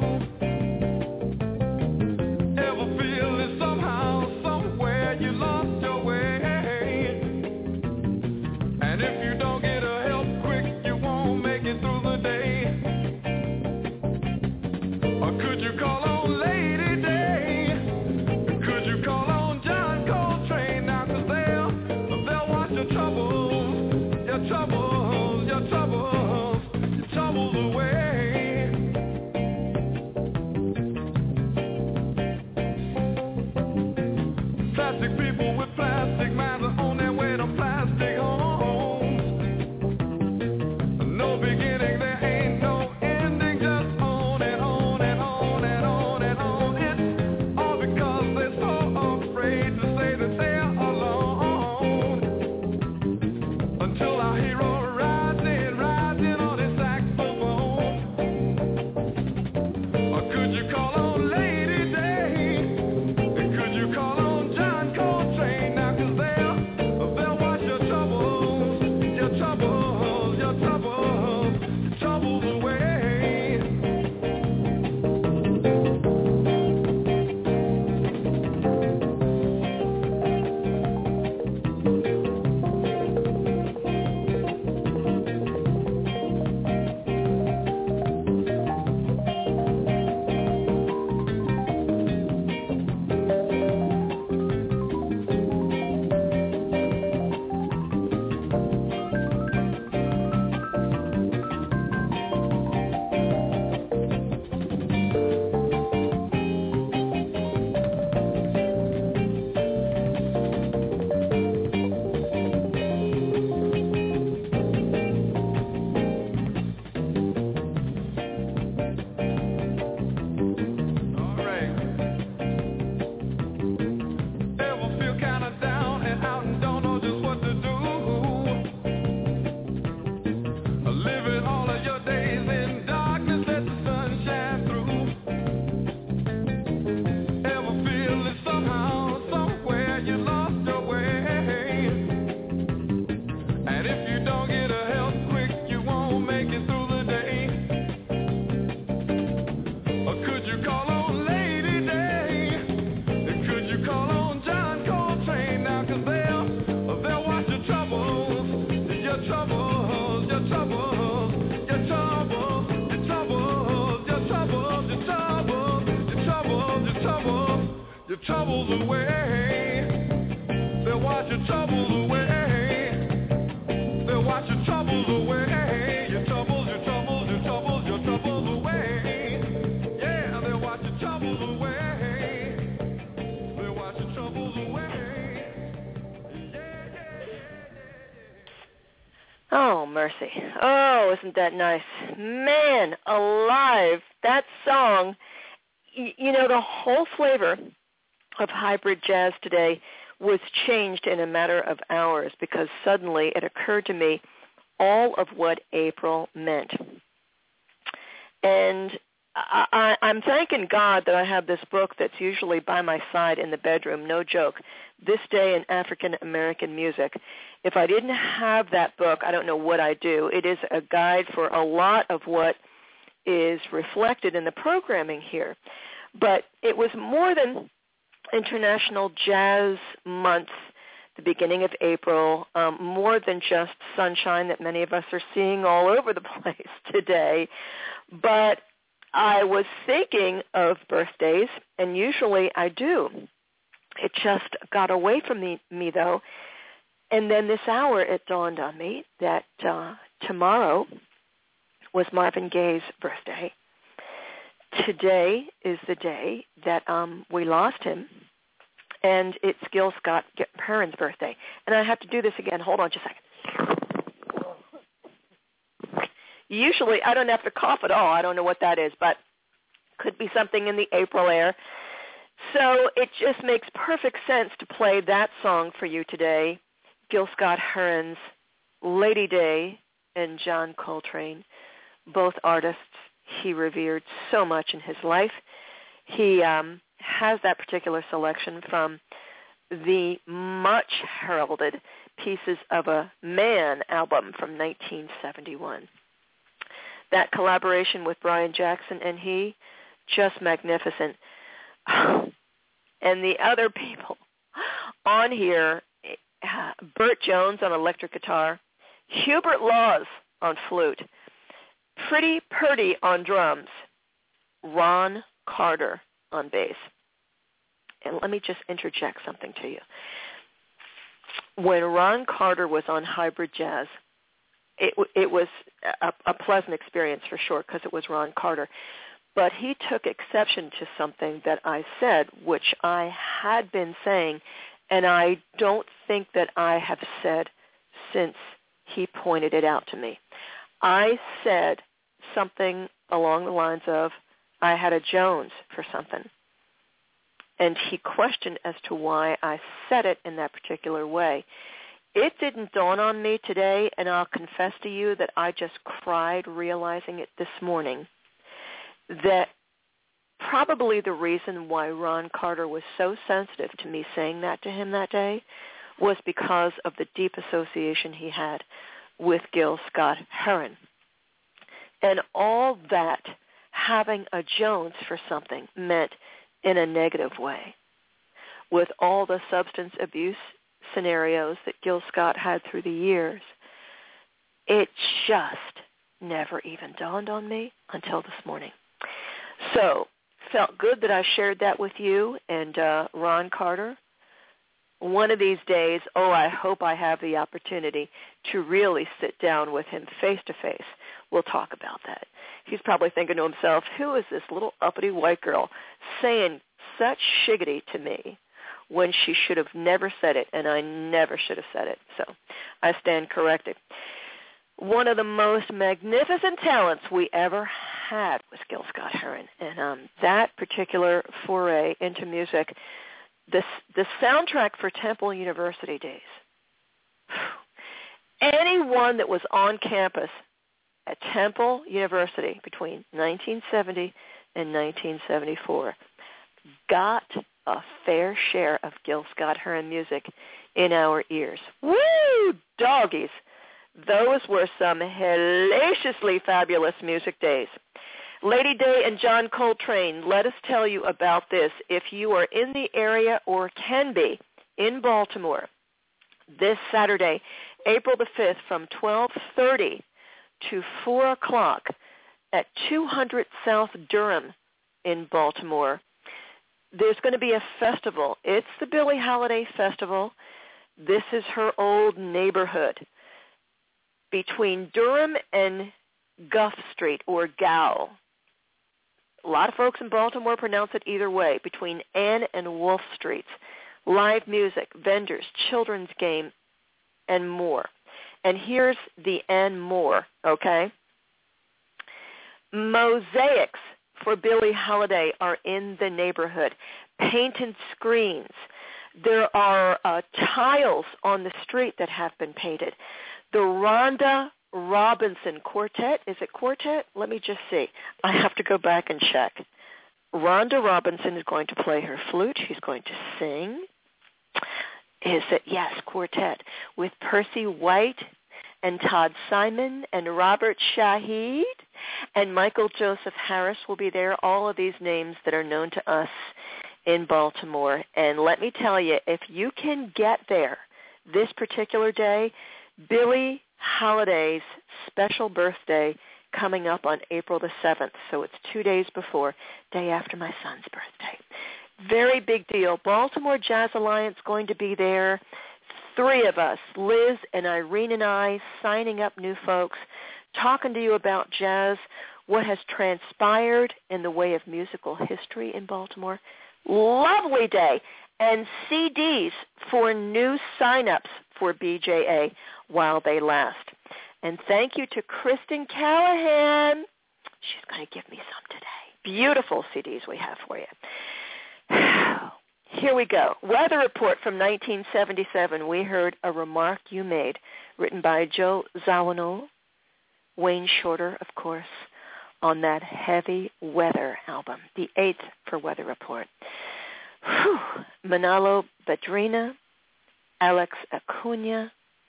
Troubles away. They'll wash your troubles away. They'll wash your troubles away. Your troubles away. Yeah, they'll wash your troubles away. They'll wash your troubles away. Oh, mercy. Oh, isn't that nice? Man alive. That song, you know, the whole flavor of Hybrid Jazz today was changed in a matter of hours because suddenly it occurred to me all of what April meant. And I'm thanking God that I have this book that's usually by my side in the bedroom, no joke, This Day in African American Music. If I didn't have that book, I don't know what I'd do. It is a guide for a lot of what is reflected in the programming here. But it was more than International Jazz Month, the beginning of April, more than just sunshine that many of us are seeing all over the place today. But I was thinking of birthdays, and usually I do. It just got away from me though. And then this hour it dawned on me that tomorrow was Marvin Gaye's birthday. Today is the day that we lost him, and it's Gil Scott-Heron's birthday. And I have to do this again. Hold on just a second. Usually I don't have to cough at all. I don't know what that is, but could be something in the April air. So it just makes perfect sense to play that song for you today, Gil Scott-Heron's Lady Day and John Coltrane, both artists he revered so much in his life. He has that particular selection from the much heralded Pieces of a Man album from 1971. That collaboration with Brian Jackson and he, just magnificent. And the other people on here, Burt Jones on electric guitar, Hubert Laws on flute, Pretty Purdy on drums, Ron Carter on bass. And let me just interject something to you. When Ron Carter was on Hybrid Jazz, it was a pleasant experience for sure because it was Ron Carter. But he took exception to something that I said, which I had been saying, and I don't think that I have said since he pointed it out to me. I said something along the lines of, I had a Jones for something. And he questioned as to why I said it in that particular way. It didn't dawn on me today, and I'll confess to you that I just cried realizing it this morning, that probably the reason why Ron Carter was so sensitive to me saying that to him that day was because of the deep association he had with Gil Scott-Heron. And all that having a Jones for something meant in a negative way. With all the substance abuse scenarios that Gil Scott had through the years, it just never even dawned on me until this morning. So, felt good that I shared that with you and Ron Carter. One of these days, I hope I have the opportunity to really sit down with him face to face. We'll talk about that. He's probably thinking to himself, who is this little uppity white girl saying such shiggity to me when she should have never said it, and I never should have said it. So I stand corrected. One of the most magnificent talents we ever had was Gil Scott-Heron, and that particular foray into music, the soundtrack for Temple University days. Anyone that was on campus at Temple University between 1970 and 1974 got a fair share of Gil Scott-Heron music in our ears. Woo, doggies! Those were some hellaciously fabulous music days. Lady Day and John Coltrane, let us tell you about this. If you are in the area or can be in Baltimore, this Saturday, April the 5th, from 12:30 to 4 o'clock at 200 South Durham in Baltimore, there's going to be a festival. It's the Billie Holiday Festival. This is her old neighborhood between Durham and Guff Street, or Gow. A lot of folks in Baltimore pronounce it either way, between Ann and Wolf Streets. Live music, vendors, children's game, and more. And here's the and more, okay? Mosaics for Billie Holiday are in the neighborhood. Painted screens. There are tiles on the street that have been painted. The Rhonda Robinson Quartet. Is it quartet? Let me just see. I have to go back and check. Rhonda Robinson is going to play her flute. She's going to sing. Is it? Yes, quartet. With Percy White and Todd Simon and Robert Shahid and Michael Joseph Harris will be there. All of these names that are known to us in Baltimore. And let me tell you, if you can get there this particular day, Billie Holiday's special birthday coming up on April the 7th, so it's 2 days before, day after my son's birthday. Very big deal. Baltimore Jazz Alliance going to be there. 3 of us, Liz and Irene and I, signing up new folks, talking to you about jazz, what has transpired in the way of musical history in Baltimore. Lovely day. And CDs for new sign-ups for BJA while they last. And thank you to Kristen Callahan. She's going to give me some today. Beautiful CDs we have for you. Here we go. Weather report from 1977. We heard A Remark You Made, written by Joe Zawinul, Wayne Shorter, of course, on that Heavy Weather album, the 8th for Weather Report. Whew. Manalo Badrina, Alex Acuna,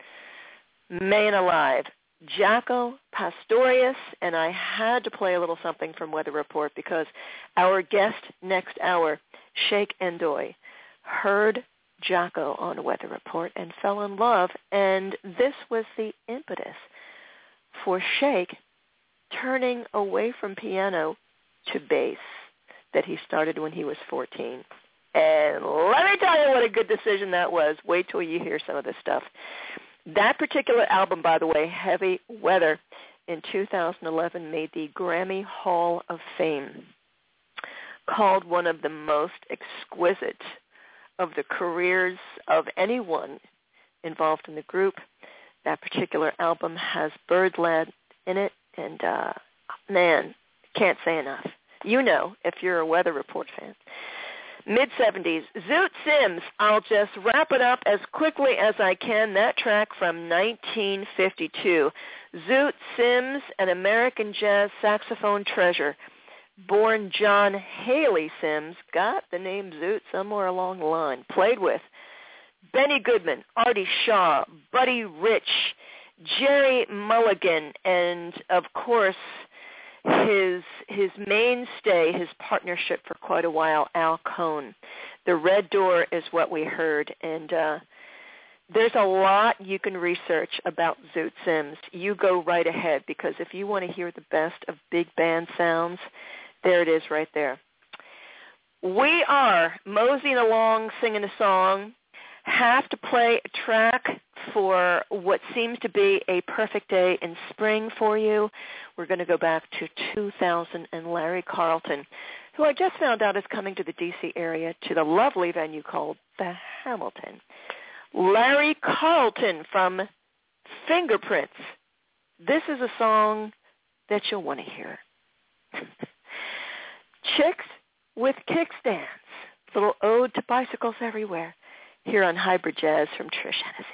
Man Alive, Jaco Pastorius, and I had to play a little something from Weather Report because our guest next hour, Sheikh Endoy, heard Jaco on Weather Report and fell in love, and this was the impetus for Sheikh turning away from piano to bass that he started when he was 14. And let me tell you what a good decision that was. Wait till you hear some of this stuff. That particular album, by the way, Heavy Weather, in 2011 made the Grammy Hall of Fame, called one of the most exquisite of the careers of anyone involved in the group. That particular album has Birdland in it, and man, can't say enough. You know, if you're a Weather Report fan. Mid-70s, Zoot Sims. I'll just wrap it up as quickly as I can. That track from 1952. Zoot Sims, an American jazz saxophone treasure. Born John Haley Sims, got the name Zoot somewhere along the line. Played with Benny Goodman, Artie Shaw, Buddy Rich, Jerry Mulligan, and, of course, his mainstay, his partnership for quite a while, Al Cohn. The Red Door is what we heard, and there's a lot you can research about Zoot Sims. You go right ahead, because if you want to hear the best of big band sounds, there it is right there. We are moseying along, singing a song, have to play a track for what seems to be a perfect day in spring for you. We're going to go back to 2000 and Larry Carlton, who I just found out is coming to the D.C. area to the lovely venue called the Hamilton. Larry Carlton from Fingerprints. This is a song that you'll want to hear. Chicks with Kickstands, little ode to bicycles everywhere, here on Hybrid Jazz from Trish Hennessy.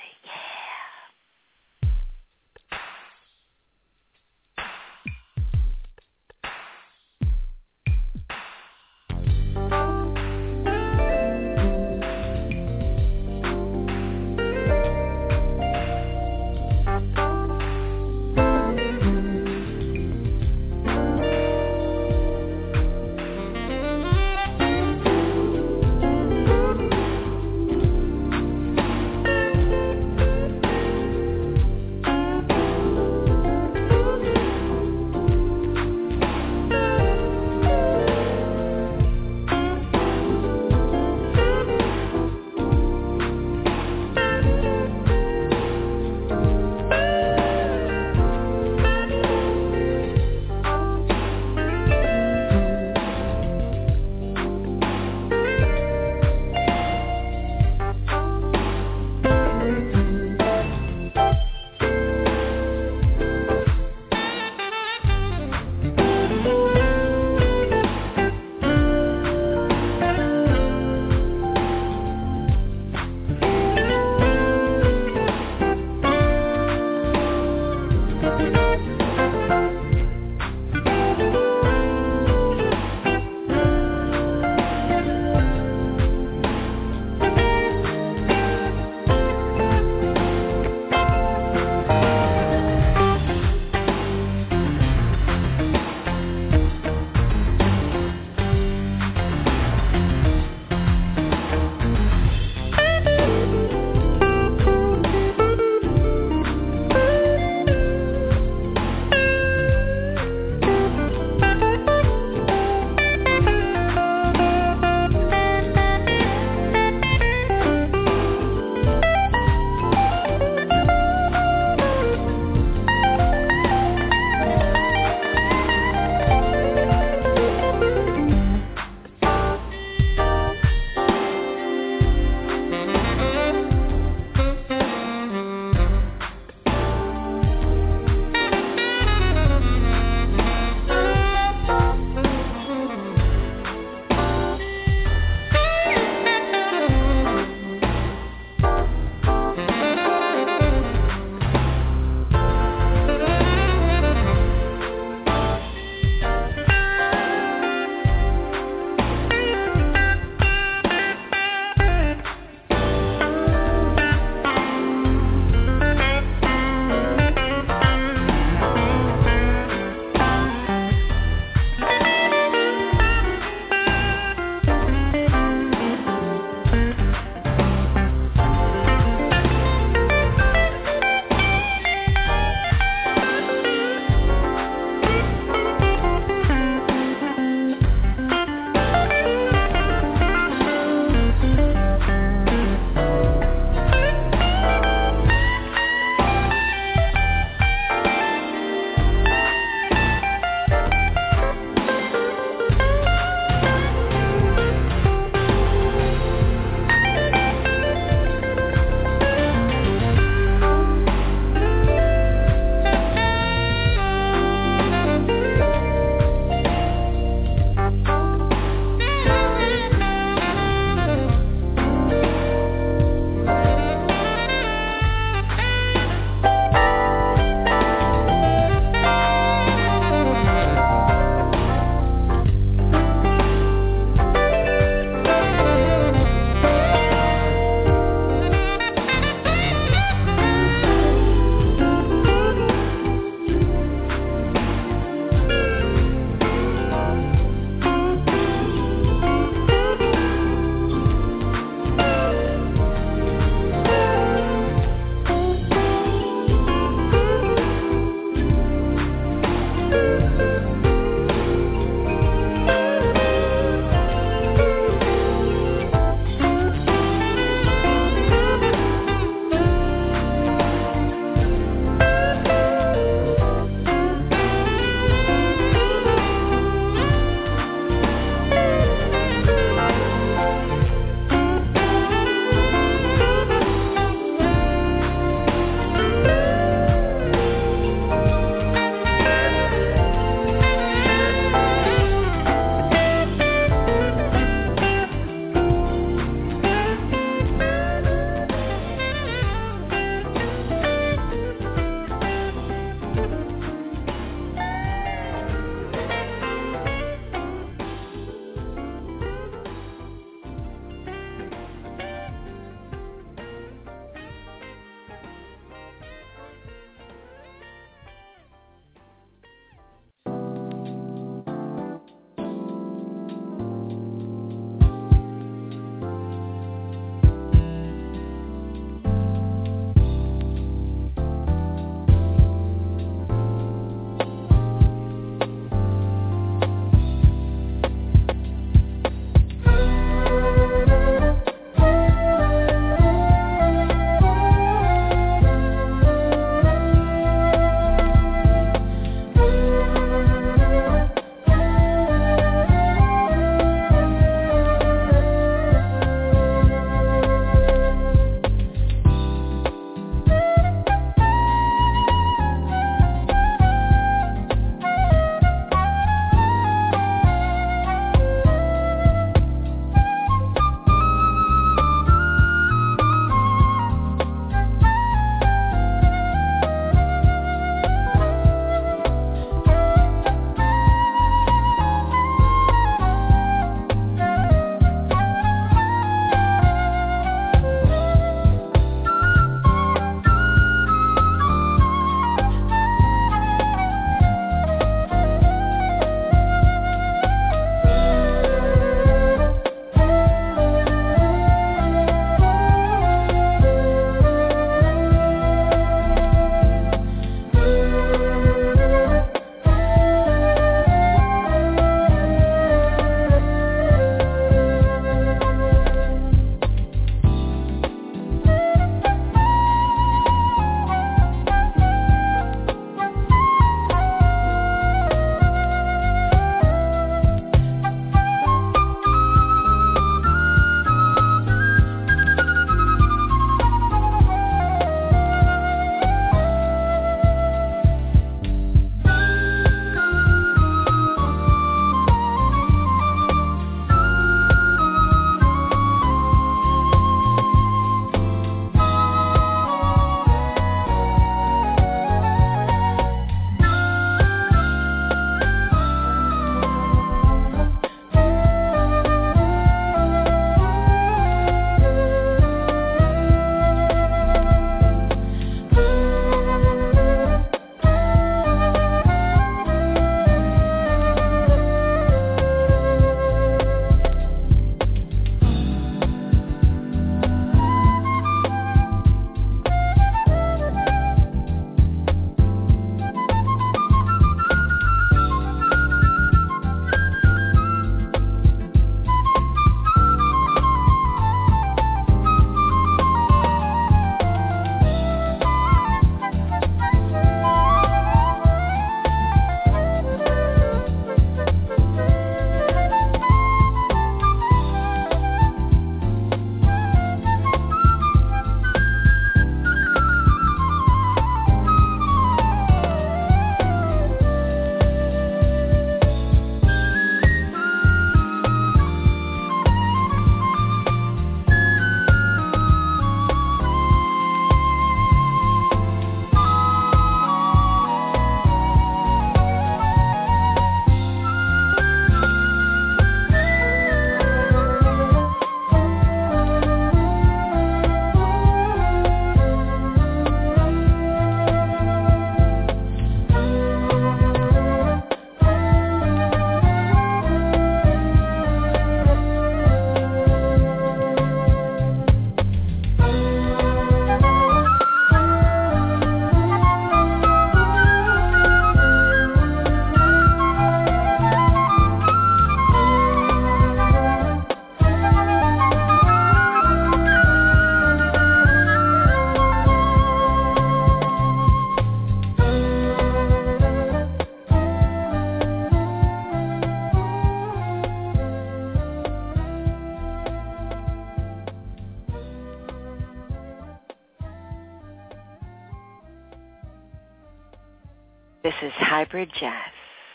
This is Hybrid Jazz.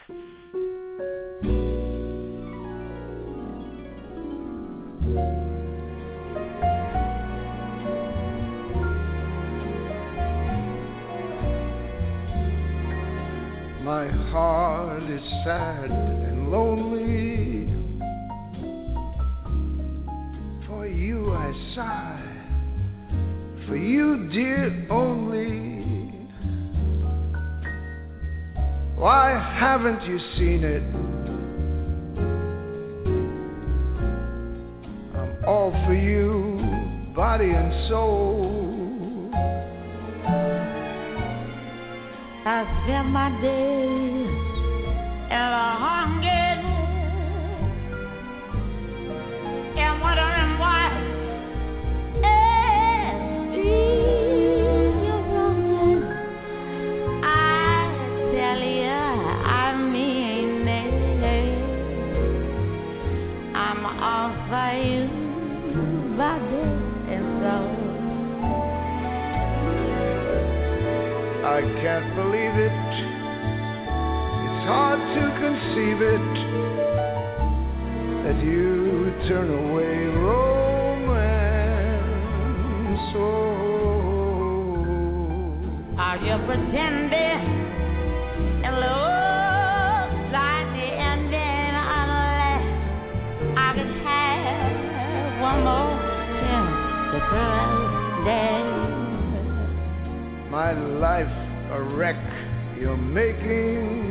My heart is sad and lonely. For you I sigh. For you, dear, only. Why haven't you seen it? I'm all for you, body and soul. I spend my days in a hunger and wondering why you're running. I tell you, I mean it. I'm all for you, body and soul. I can't believe it. It's hard to conceive it that you turn away romance. Oh, are you pretending it looks like the ending unless I can have one more chance to prove that my life a wreck you're making.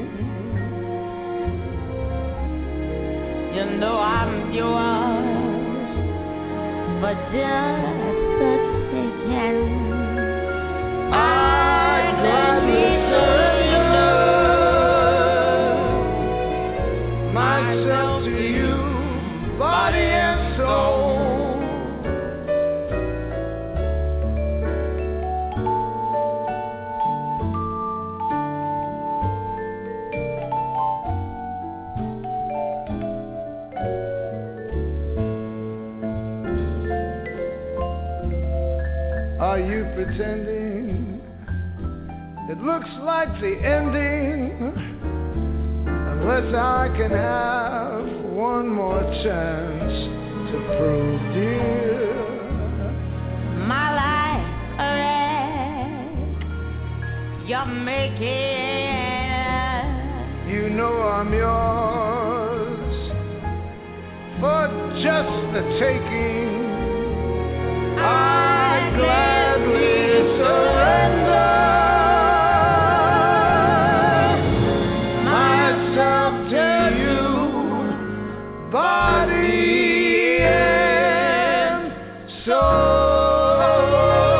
You know I'm yours, but just the taking. I gladly surrender myself to you, body and soul. Are you pretending it looks like the ending unless I can have one more chance to prove, dear, my life a wreck you're making? You know I'm yours for just the taking. I gladly surrender myself to you, body and soul.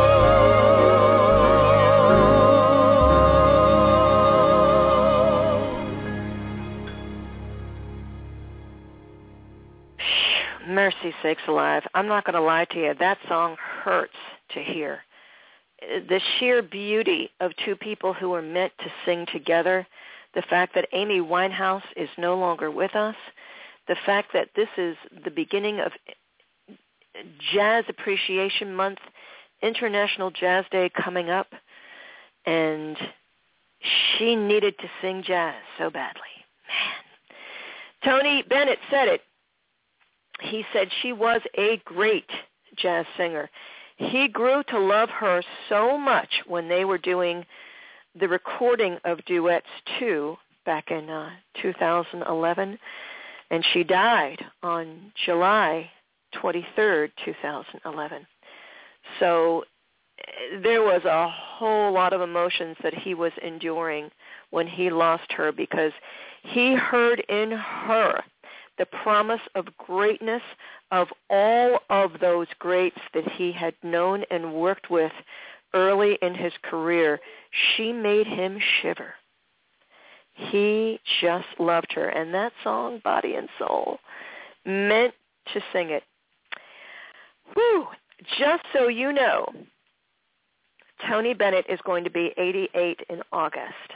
Mercy sakes alive. I'm not going to lie to you. That song hurts to hear. The sheer beauty of two people who were meant to sing together, the fact that Amy Winehouse is no longer with us, the fact that this is the beginning of Jazz Appreciation Month, International Jazz Day coming up, and she needed to sing jazz so badly. Man. Tony Bennett said it. He said she was a great jazz singer. He grew to love her so much when they were doing the recording of Duets 2 back in 2011, and she died on July 23rd, 2011. So there was a whole lot of emotions that he was enduring when he lost her, because he heard in her the promise of greatness of all of those greats that he had known and worked with early in his career. She made him shiver. He just loved her. And that song, Body and Soul, meant to sing it. Whew. Just so you know, Tony Bennett is going to be 88 in August.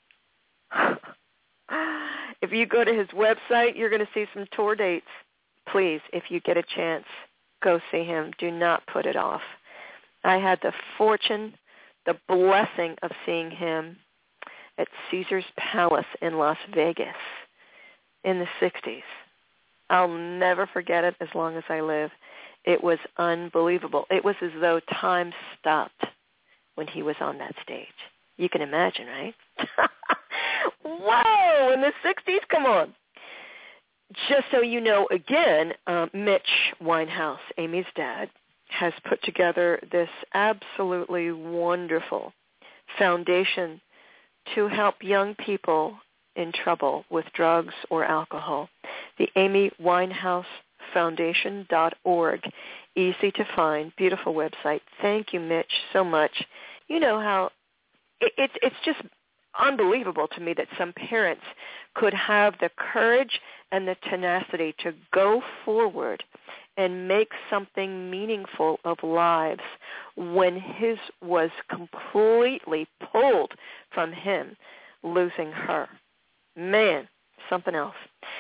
If you go to his website, you're going to see some tour dates. Please, if you get a chance, go see him. Do not put it off. I had the fortune, the blessing of seeing him at Caesar's Palace in Las Vegas in the 60s. I'll never forget it as long as I live. It was unbelievable. It was as though time stopped when he was on that stage. You can imagine, right? Whoa, in the 60s? Come on. Just so you know, again, Mitch Winehouse, Amy's dad, has put together this absolutely wonderful foundation to help young people in trouble with drugs or alcohol. The Amy Winehouse Foundation.org. Easy to find, beautiful website. Thank you, Mitch, so much. You know how it's just unbelievable to me that some parents could have the courage and the tenacity to go forward and make something meaningful of lives when his was completely pulled from him, losing her. Man, something else.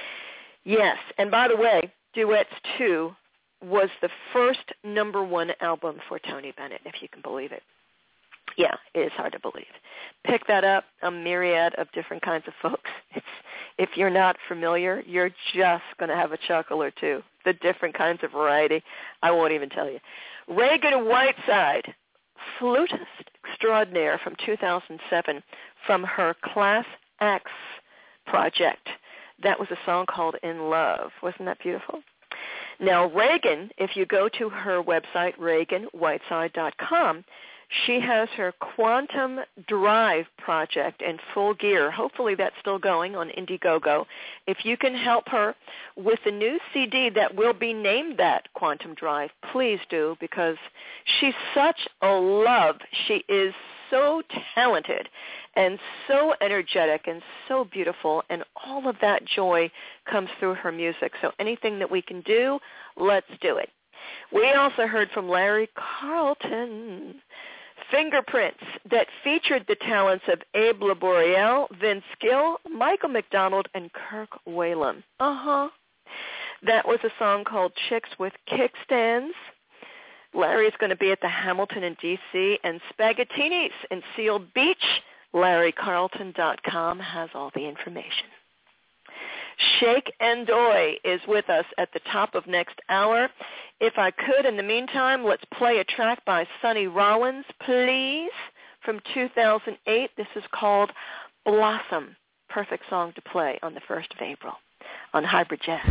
Yes, and by the way, Duets 2 was the first number one album for Tony Bennett, if you can believe it. Yeah, it is hard to believe. Pick that up, a myriad of different kinds of folks. If you're not familiar, you're just going to have a chuckle or two. The different kinds of variety, I won't even tell you. Reagan Whiteside, flutist extraordinaire from 2007, from her Class X project. That was a song called In Love. Wasn't that beautiful? Now, Reagan, if you go to her website, ReaganWhiteside.com, she has her Quantum Drive project in full gear. Hopefully that's still going on Indiegogo. If you can help her with the new CD that will be named that, Quantum Drive, please do, because she's such a love. She is so talented and so energetic and so beautiful, and all of that joy comes through her music. So anything that we can do, let's do it. We also heard from Larry Carlton, Fingerprints, that featured the talents of Abe Laboriel, Vince Gill, Michael McDonald, and Kirk Whalum. That was a song called Chicks with Kickstands. Larry's going to be at the Hamilton in D.C. and Spaghettinis in Seal Beach. LarryCarlton.com has all the information. Shake and Doy is with us at the top of next hour. If I could, in the meantime, let's play a track by Sonny Rollins, please, from 2008. This is called Blossom. Perfect song to play on the 1st of April on Hybrid Jazz.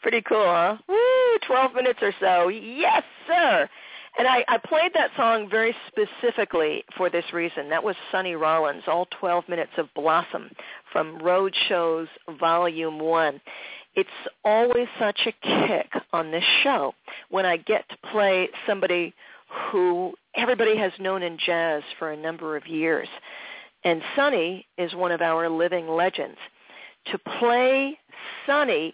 Pretty cool, huh? Woo, 12 minutes or so. Yes, sir. And I played that song very specifically for this reason. That was Sonny Rollins, all 12 minutes of Blossom from Roadshows Volume 1. It's always such a kick on this show when I get to play somebody who everybody has known in jazz for a number of years. And Sonny is one of our living legends. To play Sonny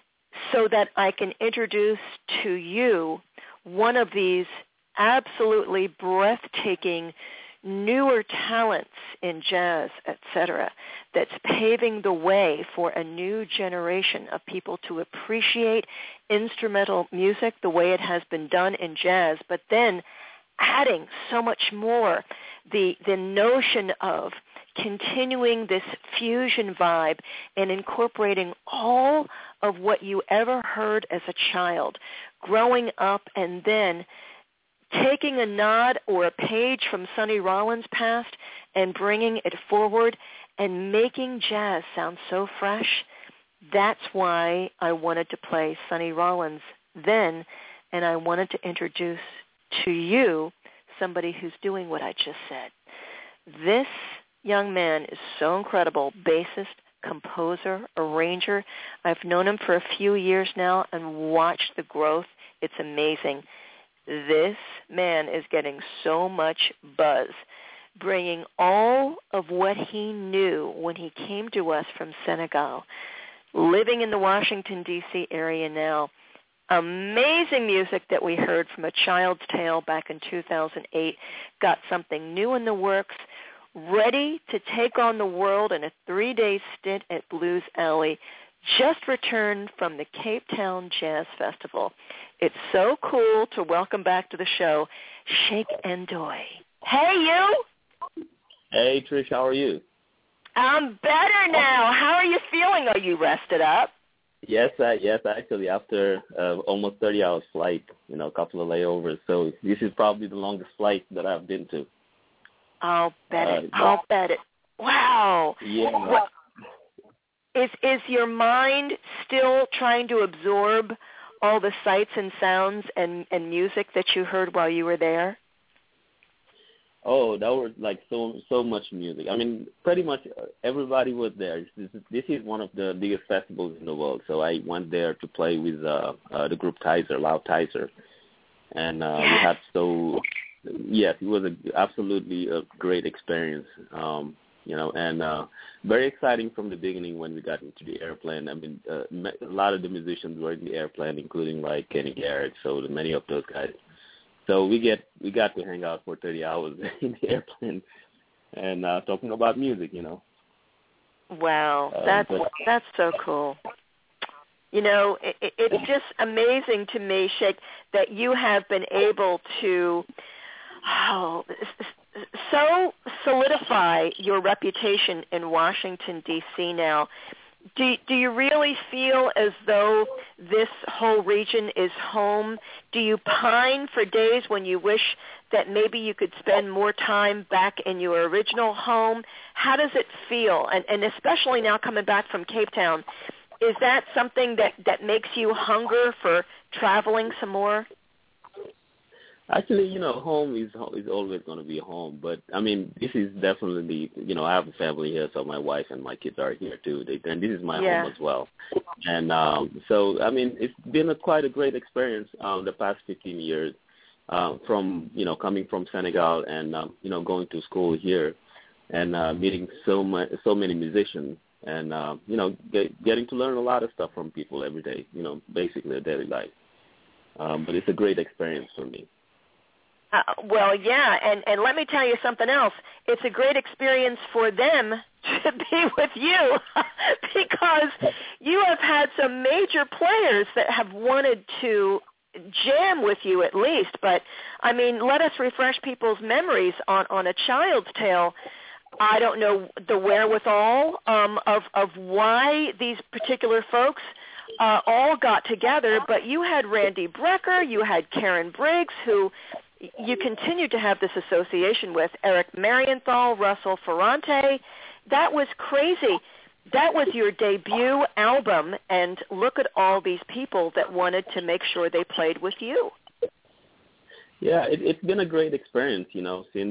so that I can introduce to you one of these absolutely breathtaking newer talents in jazz, etc., that's paving the way for a new generation of people to appreciate instrumental music the way it has been done in jazz, but then adding so much more, the notion of continuing this fusion vibe and incorporating all of what you ever heard as a child, growing up, and then taking a nod or a page from Sonny Rollins' past and bringing it forward and making jazz sound so fresh. That's why I wanted to play Sonny Rollins then, and I wanted to introduce to you somebody who's doing what I just said. This young man is so incredible, bassist, composer, arranger. I've known him for a few years now and watched the growth. It's amazing. This man is getting so much buzz, bringing all of what he knew when he came to us from Senegal, living in the Washington, D.C. area now. Amazing music that we heard from A Child's Tale back in 2008, got something new in the works, ready to take on the world in a 3-day stint at Blues Alley, just returned from the Cape Town Jazz Festival. It's so cool to welcome back to the show, Sheikh Ndoye. Hey, you! Hey, Trish, how are you? I'm better now. How are you feeling? Are you rested up? Yes, actually, after almost 30 hours flight, a couple of layovers. So this is probably the longest flight that I've been to. I'll bet it. I'll bet it. Wow. Yeah. Is your mind still trying to absorb all the sights and sounds and music that you heard while you were there? Oh, that was like so much music. I mean, pretty much everybody was there. This is one of the biggest festivals in the world. So I went there to play with the group Tizer, Loud Tizer, and we had yes, it was absolutely a great experience. And very exciting from the beginning when we got into the airplane. I mean, a lot of the musicians were in the airplane, including like Kenny Garrett, so many of those guys. So we got to hang out for 30 hours in the airplane and talking about music, Wow, that's so cool. It's just amazing to me, Sheikh, that you have been able to so solidify your reputation in Washington, D.C. now. Do you really feel as though this whole region is home? Do you pine for days when you wish that maybe you could spend more time back in your original home? How does it feel? And especially now coming back from Cape Town, is that something that makes you hunger for traveling some more? Actually, home is always going to be home. But, I mean, this is definitely, I have a family here, so my wife and my kids are here, too. And this is my home as well. And so, I mean, it's been quite a great experience the past 15 years from, coming from Senegal and, going to school here and meeting so many musicians and, getting to learn a lot of stuff from people every day, basically a daily life. But it's a great experience for me. Well, yeah, and let me tell you something else. It's a great experience for them to be with you because you have had some major players that have wanted to jam with you at least. But, I mean, let us refresh people's memories on A Child's Tale. I don't know the wherewithal of why these particular folks all got together, but you had Randy Brecker, you had Karen Briggs, who you continue to have this association with, Eric Marienthal, Russell Ferrante. That was crazy. that was your debut album, and look at all these people that wanted to make sure they played with you. Yeah, it's been a great experience, since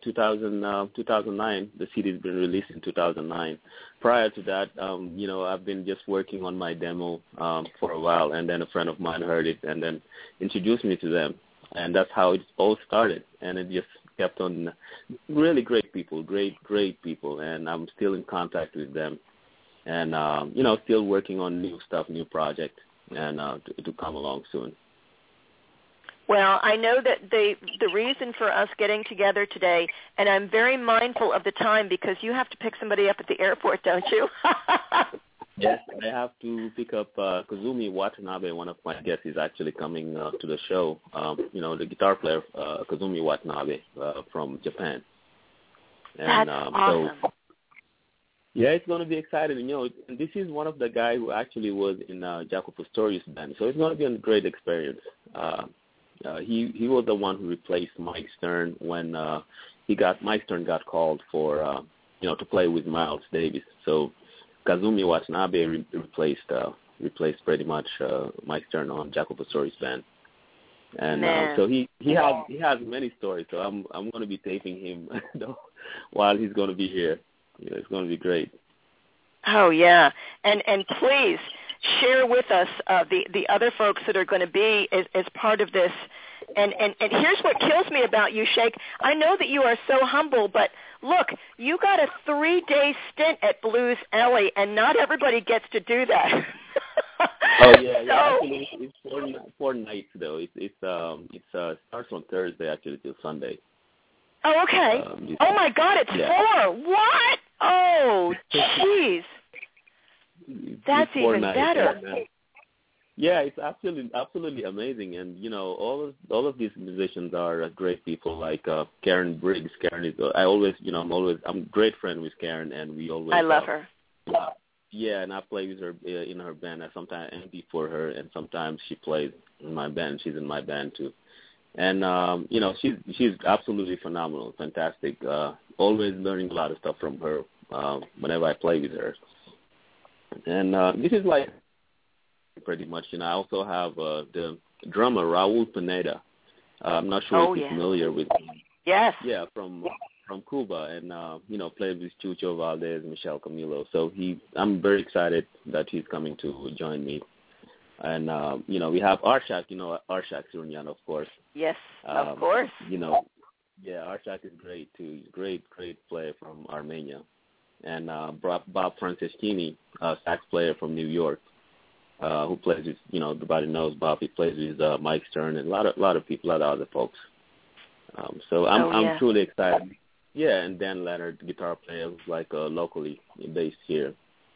2009. The CD's been released in 2009. Prior to that, I've been just working on my demo for a while, and then a friend of mine heard it and then introduced me to them. And that's how it all started, and it just kept on. Really great people, great people, and I'm still in contact with them. And, still working on new stuff, new project, and to come along soon. Well, I know that the reason for us getting together today, and I'm very mindful of the time because you have to pick somebody up at the airport, don't you? Yes, I have to pick up Kazumi Watanabe. One of my guests is actually coming to the show. The guitar player, Kazumi Watanabe from Japan. And, That's awesome. So, yeah, it's going to be exciting. This is one of the guys who actually was in Jaco Pastorius' band, so it's going to be a great experience. He was the one who replaced Mike Stern when Mike Stern got called for to play with Miles Davis. So Kazumi Watanabe replaced pretty much Mike Stern on Jaco Pastorius' band. And so he has many stories. So I'm going to be taping him while he's going to be here. It's going to be great. Oh yeah, and please share with us the other folks that are going to be as part of this. And here's what kills me about you, Sheikh. I know that you are so humble, but look, you got a 3-day stint at Blues Alley, and not everybody gets to do that. Oh yeah. Actually, it's 4 nights though. It starts on Thursday actually till Sunday. Oh okay. Oh my God, it's 4. What? Oh jeez. That's even better. Yeah, it's absolutely amazing, and all of these musicians are great people. Like Karen Briggs. Karen is I'm a great friend with Karen, and we always. I love her. Yeah, and I play with her in her band. I sometimes empty for her, and sometimes she plays in my band. She's in my band too, and she's absolutely phenomenal, fantastic. Always learning a lot of stuff from her whenever I play with her. And this is like pretty much, I also have the drummer, Raul Pineda. I'm not sure if you're familiar with him. Yes. Yeah, from Cuba, and, played with Chucho Valdez, Michelle Camilo. So I'm very excited that he's coming to join me. And, we have Arshak, Arshak Surunyan, of course. Yes, of course. Yeah, Arshak is great, too. Great player from Armenia. And Bob Franceschini, sax player from New York, who plays with, everybody knows Bob. He plays with Mike Stern and a lot of people, a lot of other folks. So I'm truly excited. Yeah, and Dan Leonard, the guitar player, who's like locally based here.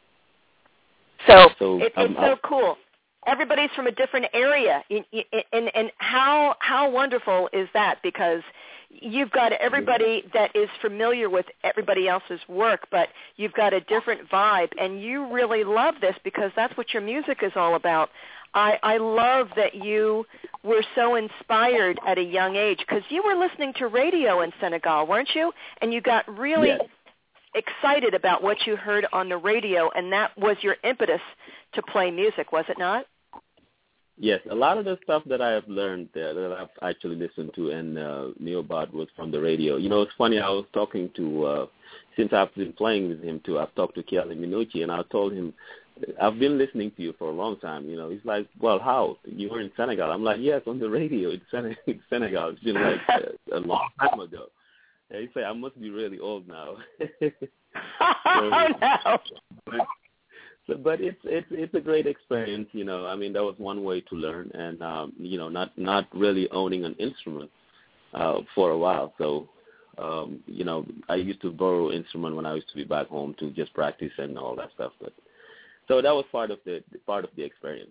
So it's so cool. Everybody's from a different area, and how wonderful is that? Because you've got everybody that is familiar with everybody else's work, but you've got a different vibe, and you really love this because that's what your music is all about. I love that you were so inspired at a young age because you were listening to radio in Senegal, weren't you? And you got really excited about what you heard on the radio, and that was your impetus to play music, was it not? Yes, a lot of the stuff that I have learned that I've actually listened to and knew about was from the radio. It's funny, I was talking to, since I've been playing with him too, I've talked to Kelly Minucci, and I told him, I've been listening to you for a long time. He's like, well, how? You were in Senegal. I'm like, yes, on the radio. It's Senegal. It's been like a long time ago. And he said, I must be really old now. Oh, no. But it's a great experience, I mean, that was one way to learn, and not really owning an instrument for a while. So, I used to borrow instrument when I used to be back home to just practice and all that stuff. But so that was part of the experience,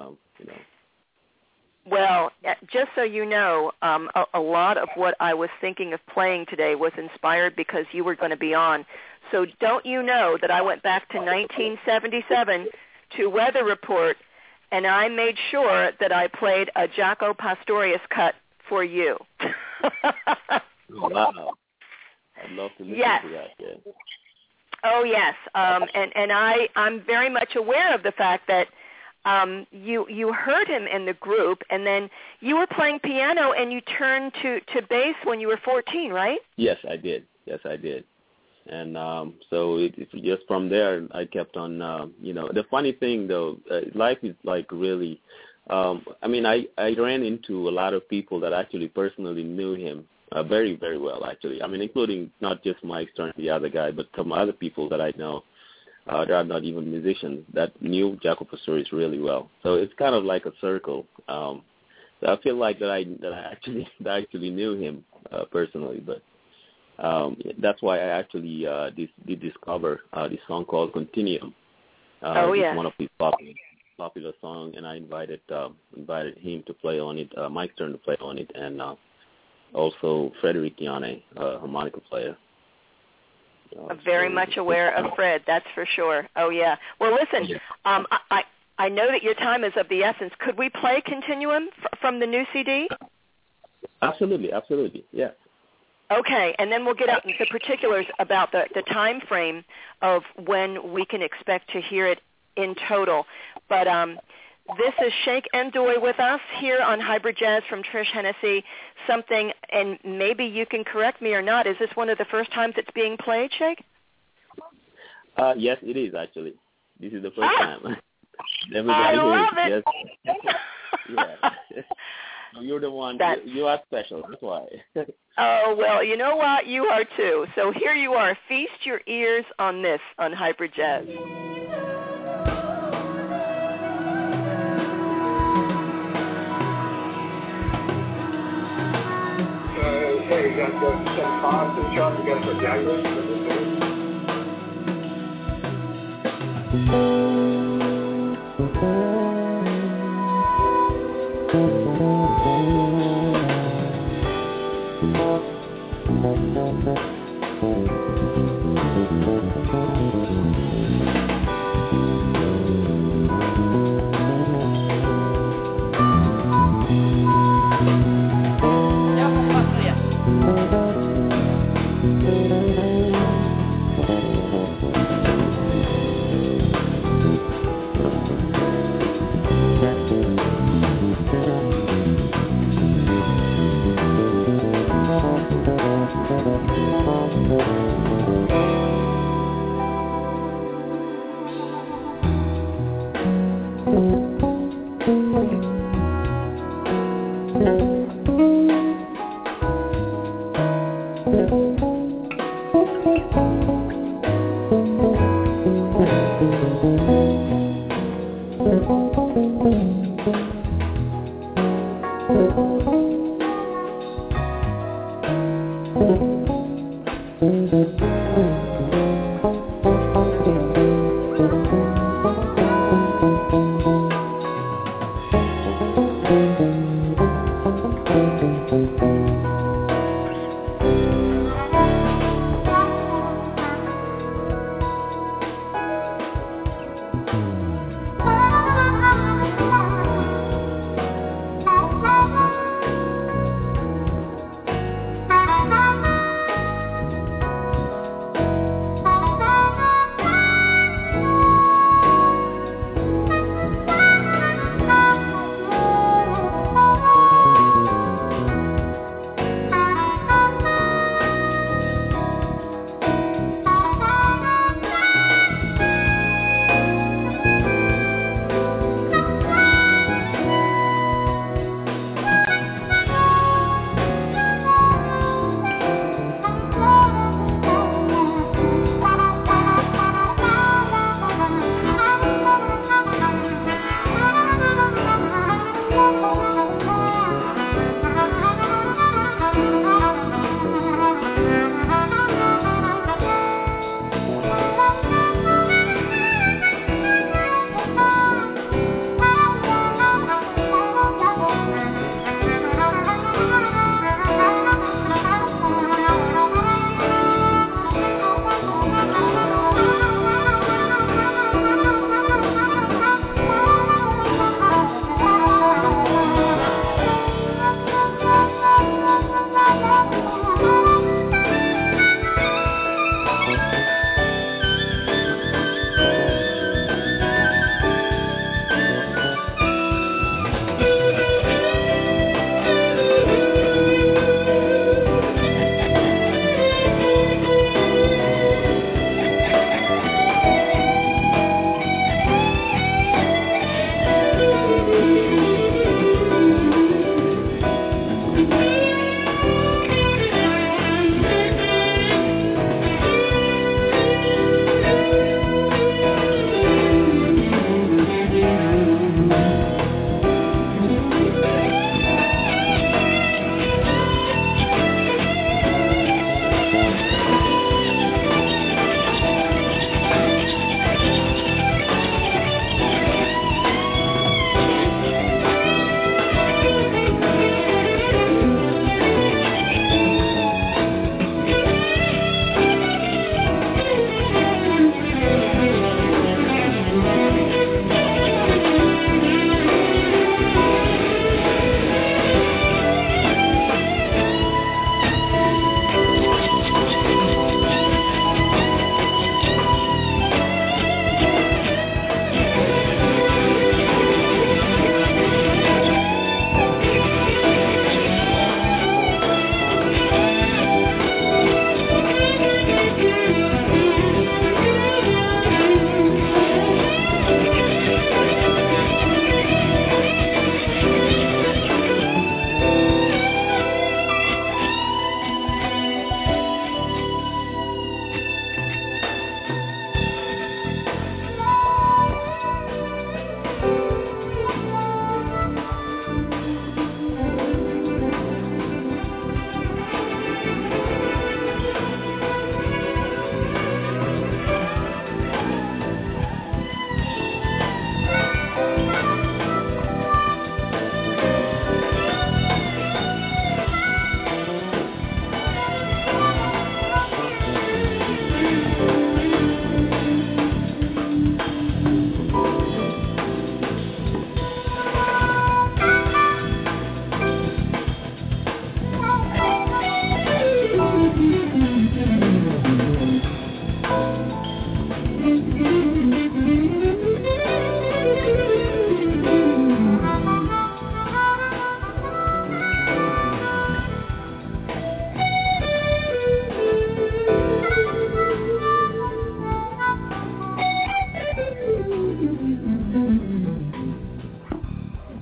Well, just so you know, a lot of what I was thinking of playing today was inspired because you were going to be on. So don't you know that I went back to 1977 to Weather Report, and I made sure that I played a Jaco Pastorius cut for you. Wow. I'd love to listen to that, yeah. Oh yes, and I'm very much aware of the fact that you heard him in the group, and then you were playing piano, and you turned to bass when you were 14, right? Yes, I did. And so just from there, I kept on. The funny thing though, life is like really. I ran into a lot of people that actually personally knew him very, very well, actually. I mean, including not just Mike Stern, the other guy, but some other people that I know that are not even musicians that knew Jaco Pastorius really well. So it's kind of like a circle. So I feel like that I actually knew him personally, but that's why I actually did discover this song called Continuum. It's one of his popular song, and I invited him to play on it, Mike Stern to play on it, and also Frederic Yane, harmonica player. Very much aware of Fred, that's for sure. Oh yeah. Well, listen, I know that your time is of the essence. Could we play Continuum from the new CD? Absolutely, yeah. Okay, and then we'll get out into particulars about the time frame of when we can expect to hear it in total. But this is Sheikh N'Doye with us here on Hybrid Jazz from Trish Hennessy. Something, and maybe you can correct me or not, is this one of the first times it's being played, Sheikh? Yes, it is actually. This is the first time. I love it. Yes. Yeah. You're the one. You are special. That's why. Oh, well, you know what? You are too. So here you are. Feast your ears on this on Hybrid Jazz. Hey, you got to send Bob to the shop. You got to put Jaguars.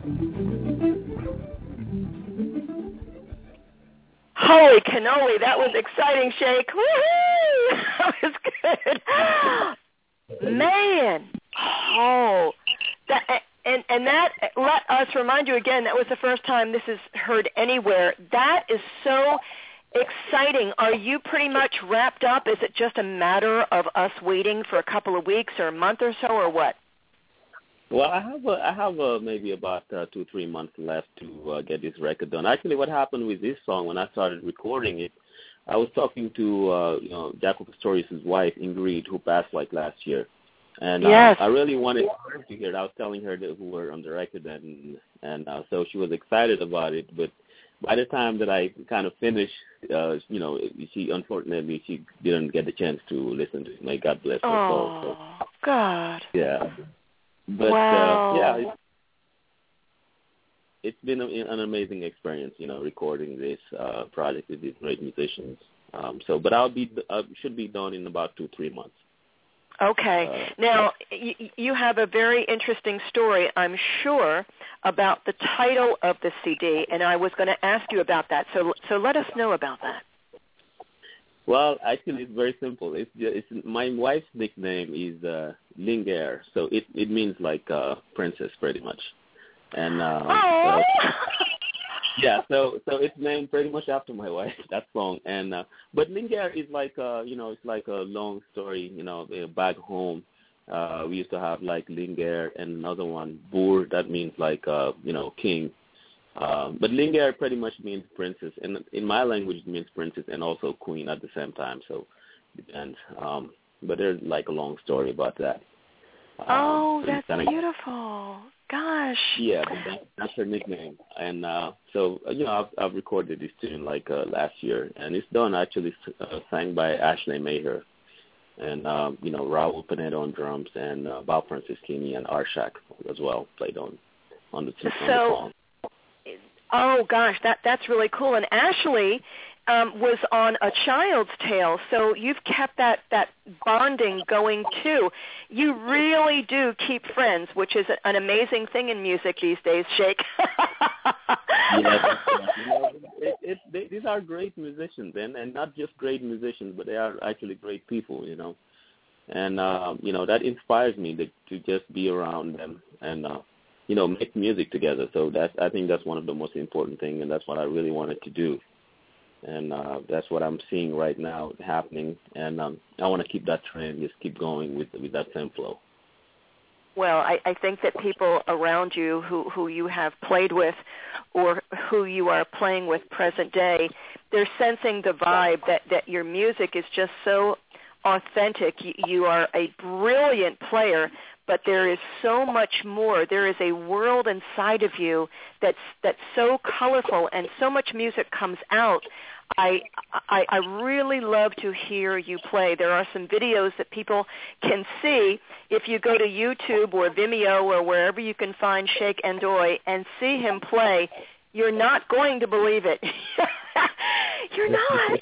Holy cannoli, that was exciting, Shake. Woo-hoo! That was good. Man. Oh. And that, let us remind you again, that was the first time this is heard anywhere. That is so exciting. Are you pretty much wrapped up? Is it just a matter of us waiting for a couple of weeks or a month or so, or what? Well, I have maybe about 2-3 months left to get this record done. Actually, what happened with this song when I started recording it, I was talking to Jaco Pastorius' wife Ingrid, who passed like last year, and yes. I really wanted her to hear it. I was telling her that who were on the record, and so she was excited about it. But by the time that I kind of finished, she unfortunately she didn't get the chance to listen to it. May God bless her soul. So, God. Yeah. But, wow. It's been an amazing experience, recording this project with these great musicians. But should be done in about 2-3 months. Okay. Now, you have a very interesting story, I'm sure, about the title of the CD, and I was going to ask you about that. So let us know about that. Well, actually, it's very simple. It's my wife's nickname is Lingair, so it means like princess, pretty much. And yeah, so it's named pretty much after my wife, that song. And but Lingair is like it's like a long story. Back home, we used to have like Lingair and another one, Boer. That means like king. But Lingair pretty much means princess, and in my language it means princess and also queen at the same time. So, and but there's like a long story about that. That's beautiful. Gosh. Yeah, but that's her nickname, and so I've recorded this tune like last year, and it's done actually sang by Ashley Maher, and Raul Pinedo on drums, and Bob Franceschini and Arshak as well played on the song. Oh gosh, that's really cool. And Ashley was on A Child's Tale, so you've kept that bonding going too. You really do keep friends, which is an amazing thing in music these days, Shake. These are great musicians, and not just great musicians, but they are actually great people, and that inspires me to just be around them and make music together. So I think that's one of the most important things, and that's what I really wanted to do. And that's what I'm seeing right now happening, and I want to keep that trend, just keep going with that same flow. Well, I think that people around you who you have played with or who you are playing with present day, they're sensing the vibe that your music is just so authentic. You are a brilliant player, but there is so much more. There is a world inside of you that's so colorful, and so much music comes out. I really love to hear you play. There are some videos that people can see if you go to YouTube or Vimeo or wherever you can find Shake Ndoye and see him play. You're not going to believe it. You're not.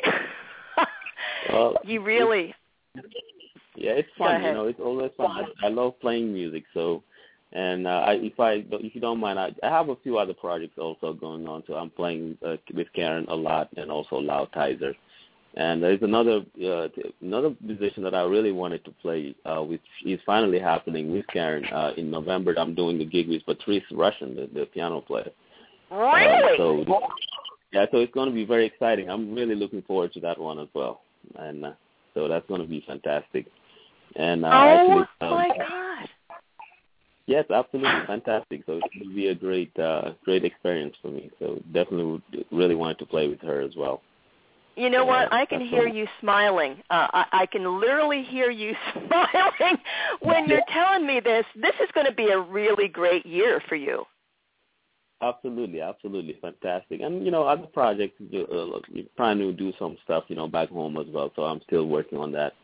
Well, you really. Yeah, it's fun. It's always fun. I love playing music. So, and if you don't mind, I have a few other projects also going on. So I'm playing with Karen a lot, and also Lau Tizer. And there's another musician that I really wanted to play, which is finally happening with Karen in November. I'm doing a gig with Patrice Russian, the piano player. Really? So it's going to be very exciting. I'm really looking forward to that one as well. And so that's going to be fantastic. And my God! Yes, absolutely fantastic. So it will be a great experience for me. So definitely would really wanted to play with her as well. You know what? I can hear you smiling. I can literally hear you smiling when you're telling me this. This is going to be a really great year for you. Absolutely, fantastic. And other projects, trying to do some stuff, back home as well. So I'm still working on that.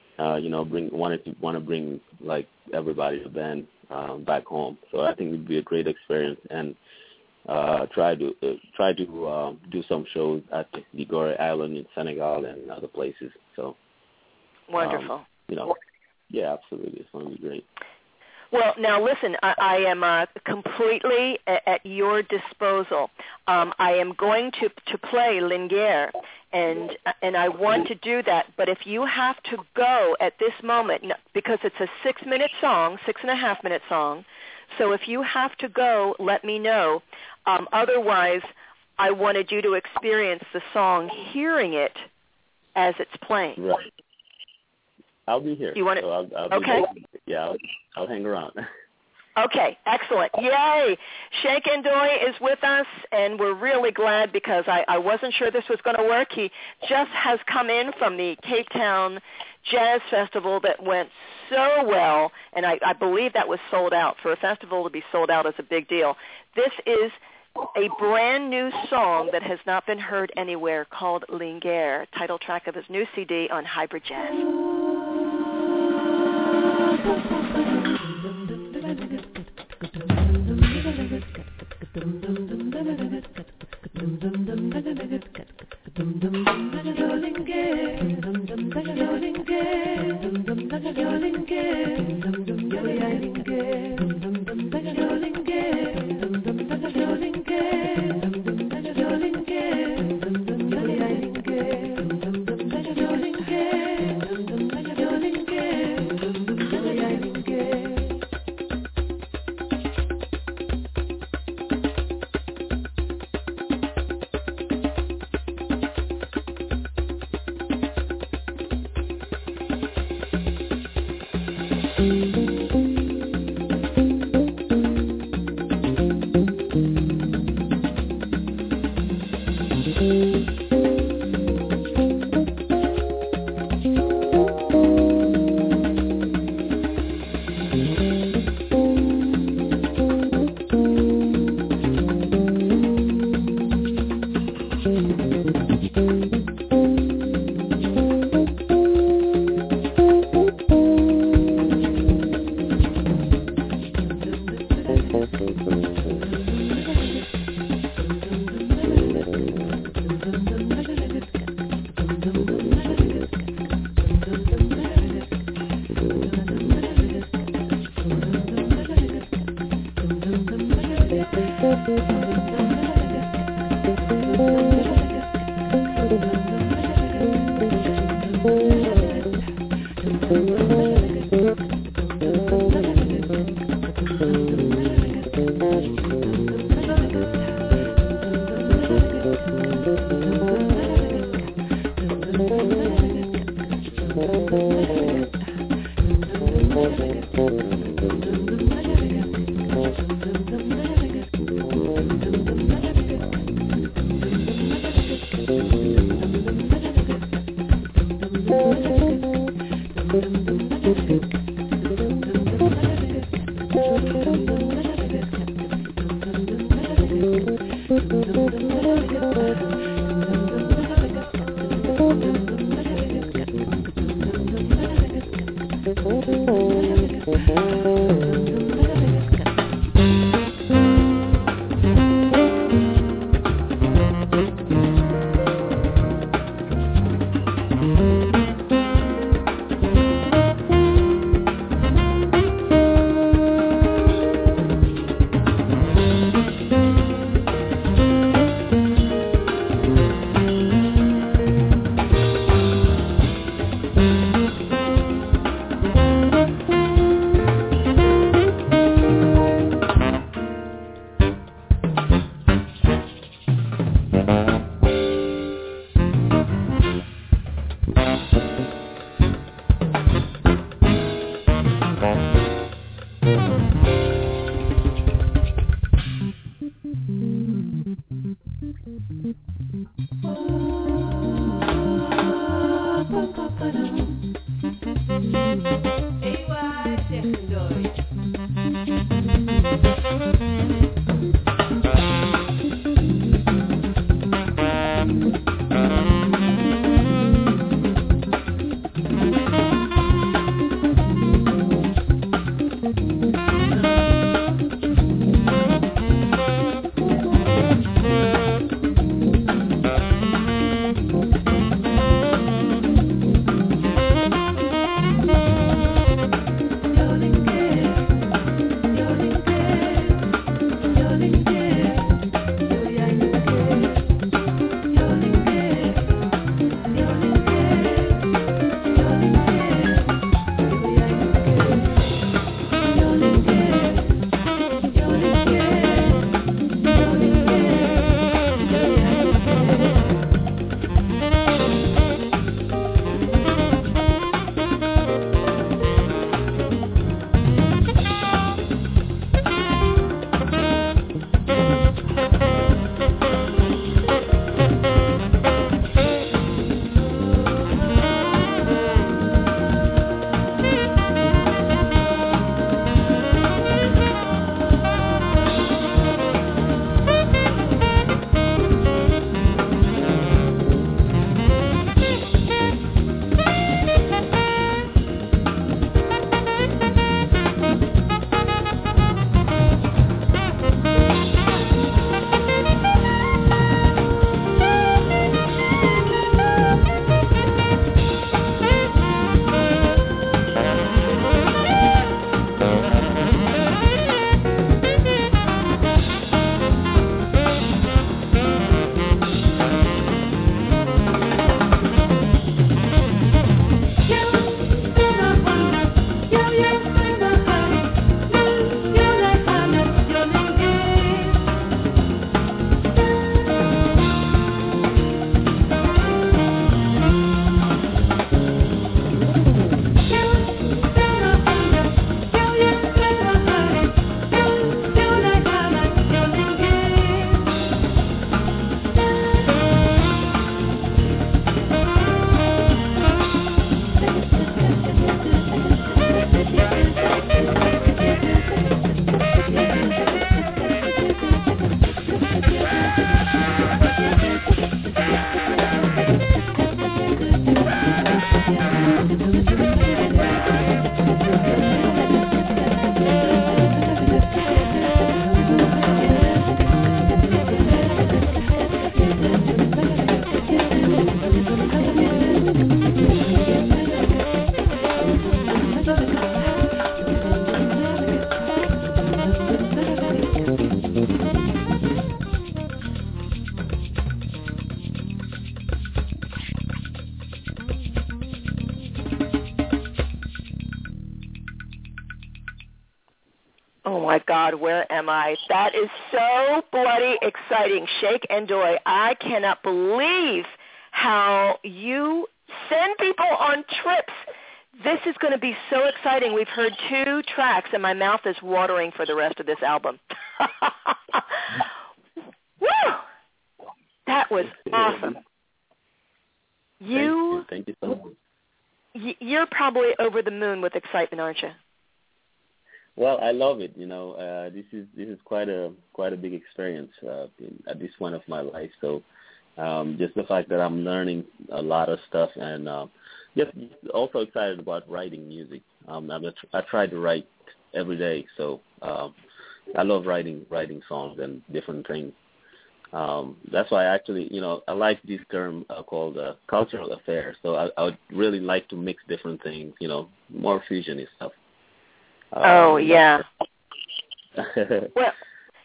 Want to bring like everybody to the band back home. So I think it would be a great experience, and try to do some shows at the Gorée Island in Senegal and other places. So wonderful. Yeah, absolutely, it's going to be great. Well, now listen, I am completely at your disposal. I am going to play Linguère, and I want to do that. But if you have to go at this moment, because it's a 6-minute song, 6.5-minute song, so if you have to go, let me know. Otherwise, I wanted you to experience the song, hearing it as it's playing. Right. I'll be here. You want to? So I'll okay. Yeah, I'll hang around. Okay, excellent. Yay! Shank Ndoye is with us, and we're really glad because I wasn't sure this was going to work. He just has come in from the Cape Town Jazz Festival that went so well, and I believe that was sold out. For a festival to be sold out is a big deal. This is a brand new song that has not been heard anywhere called Linguère, title track of his new CD on Hybrid Jazz. Where am I? That is so bloody exciting. Sheikh N'Doye, I cannot believe how you send people on trips. This is going to be so exciting. We've heard 2 tracks, and my mouth is watering for the rest of this album. Woo! That was awesome. Thank you so much. You're probably over the moon with excitement, aren't you? Well, I love it. This is quite a big experience at this point of my life. So, just the fact that I'm learning a lot of stuff, and just also excited about writing music. I try to write every day, so I love writing songs and different things. That's why I like this term called cultural affairs. So I would really like to mix different things, more fusion stuff. Yeah. Well,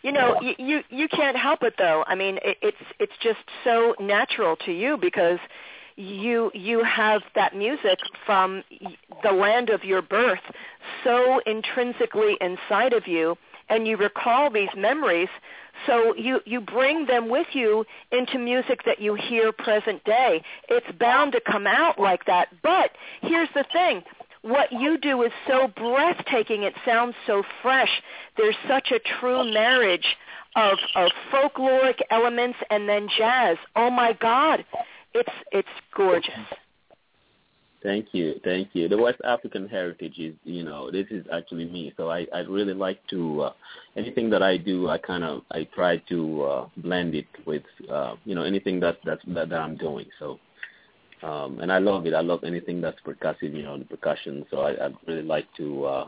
you can't help it though. I mean, it's just so natural to you because you have that music from the land of your birth so intrinsically inside of you, and you recall these memories. So you bring them with you into music that you hear present day. It's bound to come out like that. But here's the thing. What you do is so breathtaking. It sounds so fresh. There's such a true marriage of folkloric elements and then jazz. Oh, my God. It's gorgeous. Thank you. The West African heritage is, this is actually me. So I really like to, anything that I do, I try to blend it with, anything that I'm doing. So. And I love it. I love anything that's percussive, the percussion. So I really like to.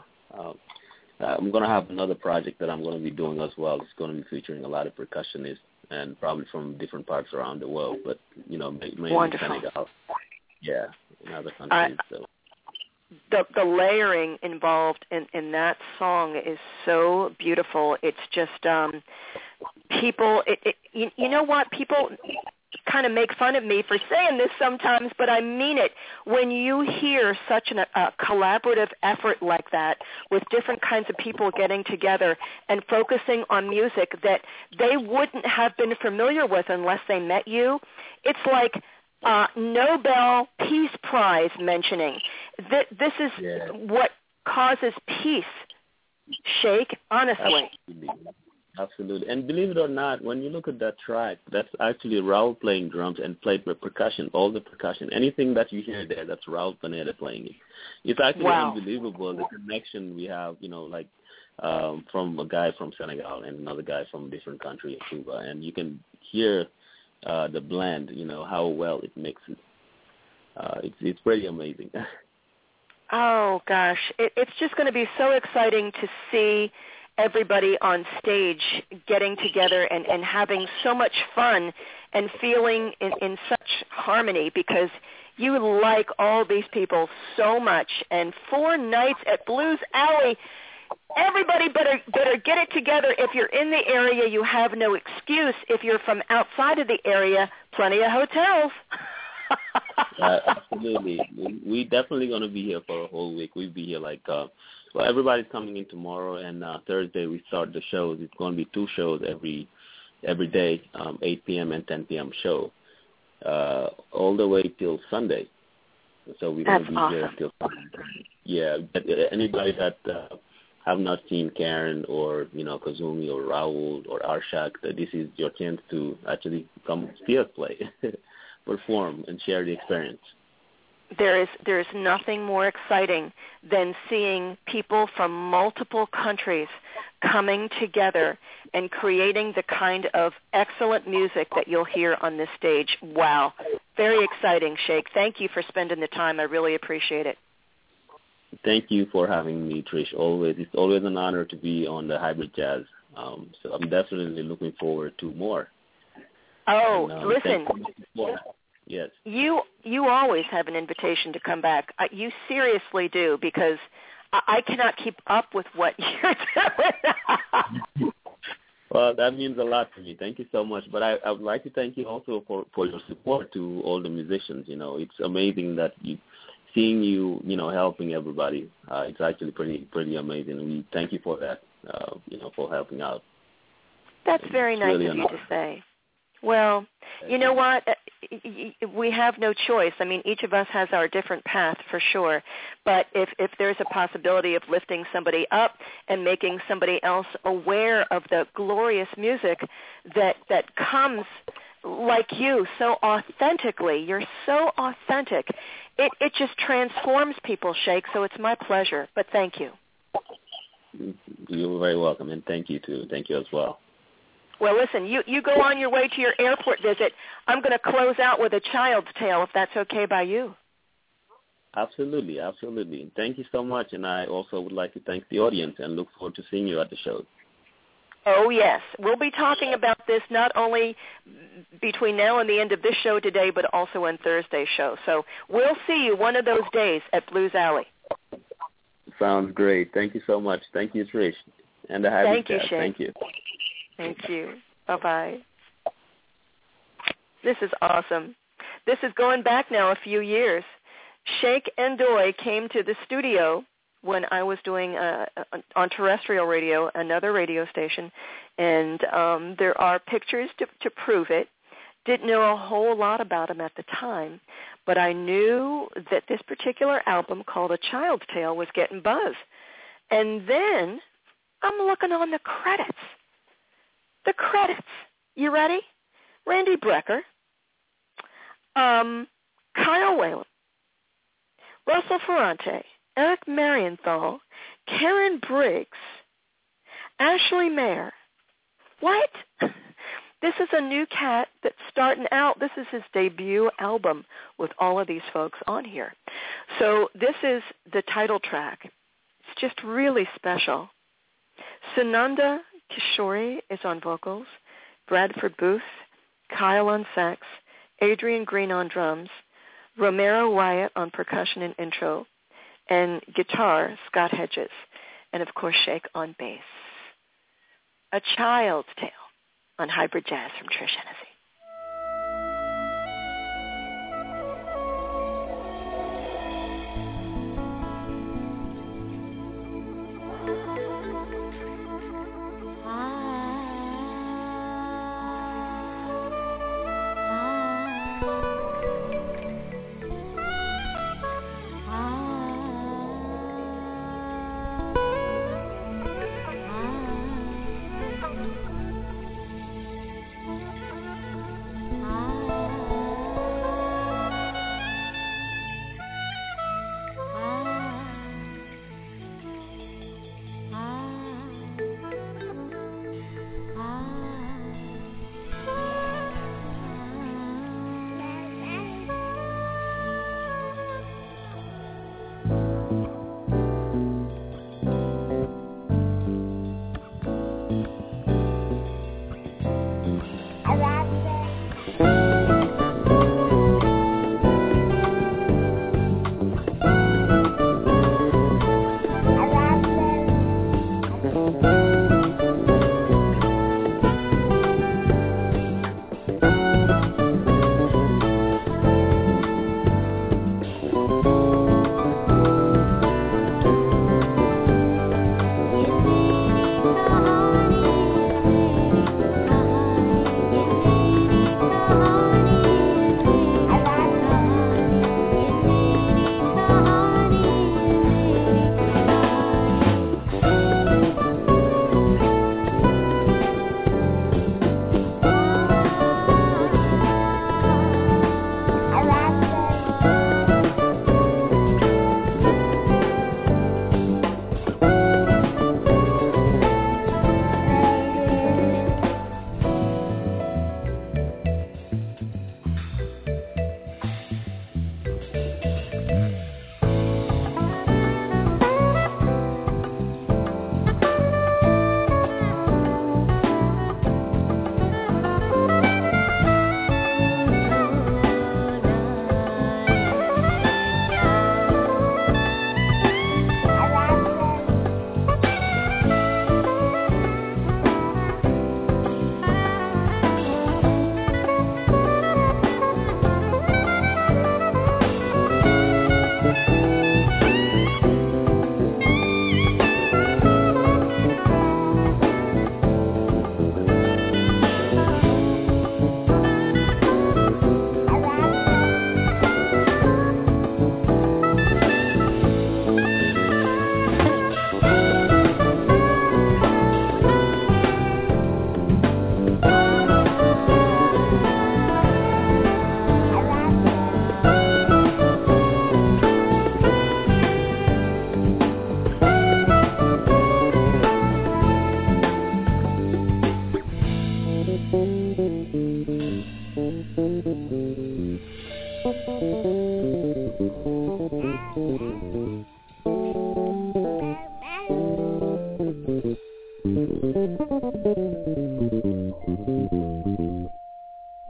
I'm going to have another project that I'm going to be doing as well. It's going to be featuring a lot of percussionists and probably from different parts around the world, but mainly Senegal. Yeah, in other countries. So. The layering involved in that song is so beautiful. It's just people. You know what people kind of make fun of me for saying this sometimes, but I mean it. When you hear such a collaborative effort like that with different kinds of people getting together and focusing on music that they wouldn't have been familiar with unless they met you, it's like Nobel Peace Prize mentioning. This is what causes peace, Sheikh, honestly. Absolutely. And believe it or not, when you look at that track, that's actually Raul playing drums and played with percussion, all the percussion. Anything that you hear there, that's Raul Pineda playing it. It's actually unbelievable, the connection we have, from a guy from Senegal and another guy from a different country, Cuba. And you can hear the blend, how well it mixes. It's pretty amazing. Oh, gosh. It's just going to be so exciting to see everybody on stage getting together and having so much fun and feeling in such harmony because you like all these people so much. And 4 nights at Blues Alley, everybody better get it together. If you're in the area, you have no excuse. If you're from outside of the area, plenty of hotels. Absolutely. We definitely going to be here for a whole week. We'll be here everybody's coming in tomorrow, and Thursday we start the shows. It's going to be 2 shows every day, 8 p.m. and 10 p.m. show, all the way till Sunday. So we're going to be here till Sunday. Yeah, but anybody that have not seen Karen or Kazumi or Raul or Arshak, this is your chance to actually come see us play, perform, and share the experience. There is nothing more exciting than seeing people from multiple countries coming together and creating the kind of excellent music that you'll hear on this stage. Wow. Very exciting, Sheikh. Thank you for spending the time. I really appreciate it. Thank you for having me, Trish. It's always an honor to be on the Hybrid Jazz. So I'm definitely looking forward to more. Oh, listen. Yes. You always have an invitation to come back. You seriously do, because I cannot keep up with what you're doing. Well, that means a lot to me. Thank you so much. But I would like to thank you also for your support to all the musicians. It's amazing that seeing you helping everybody. It's actually pretty amazing. We thank you for that, for helping out. That's very nice of you to say. Well, you know what? We have no choice. I mean, each of us has our different path for sure. But if there's a possibility of lifting somebody up and making somebody else aware of the glorious music that comes like you so authentically, you're so authentic, it just transforms people, Sheikh. So it's my pleasure. But thank you. You're very welcome, and thank you too. Thank you as well. Well, listen, you go on your way to your airport visit. I'm going to close out with a child's tale, if that's okay by you. Absolutely, absolutely. Thank you so much, and I also would like to thank the audience and look forward to seeing you at the show. Oh, yes. We'll be talking about this not only between now and the end of this show today, but also on Thursday's show. So we'll see you one of those days at Blues Alley. Sounds great. Thank you so much. Thank you, Trish. And the Hybrid Jazz. Thank you. Thank you. Bye-bye. This is awesome. This is going back now a few years. Sheikh Ndoye came to the studio when I was doing on terrestrial radio, another radio station, and there are pictures to prove it. Didn't know a whole lot about him at the time, but I knew that this particular album called A Child's Tale was getting buzz. And then I'm looking on the credits. The credits. You ready? Randy Brecker, Kyle Whalen, Russell Ferrante, Eric Marienthal, Karen Briggs, Ashley Mayer. What? This is a new cat that's starting out. This is his debut album with all of these folks on here. So this is the title track. It's just really special. Sunanda Kishore is on vocals, Bradford Booth, Kyle on sax, Adrian Green on drums, Romero Wyatt on percussion and intro, and guitar, Scott Hedges, and of course Sheikh on bass. A Child's Tale on Hybrid Jazz from Trish Hennessy.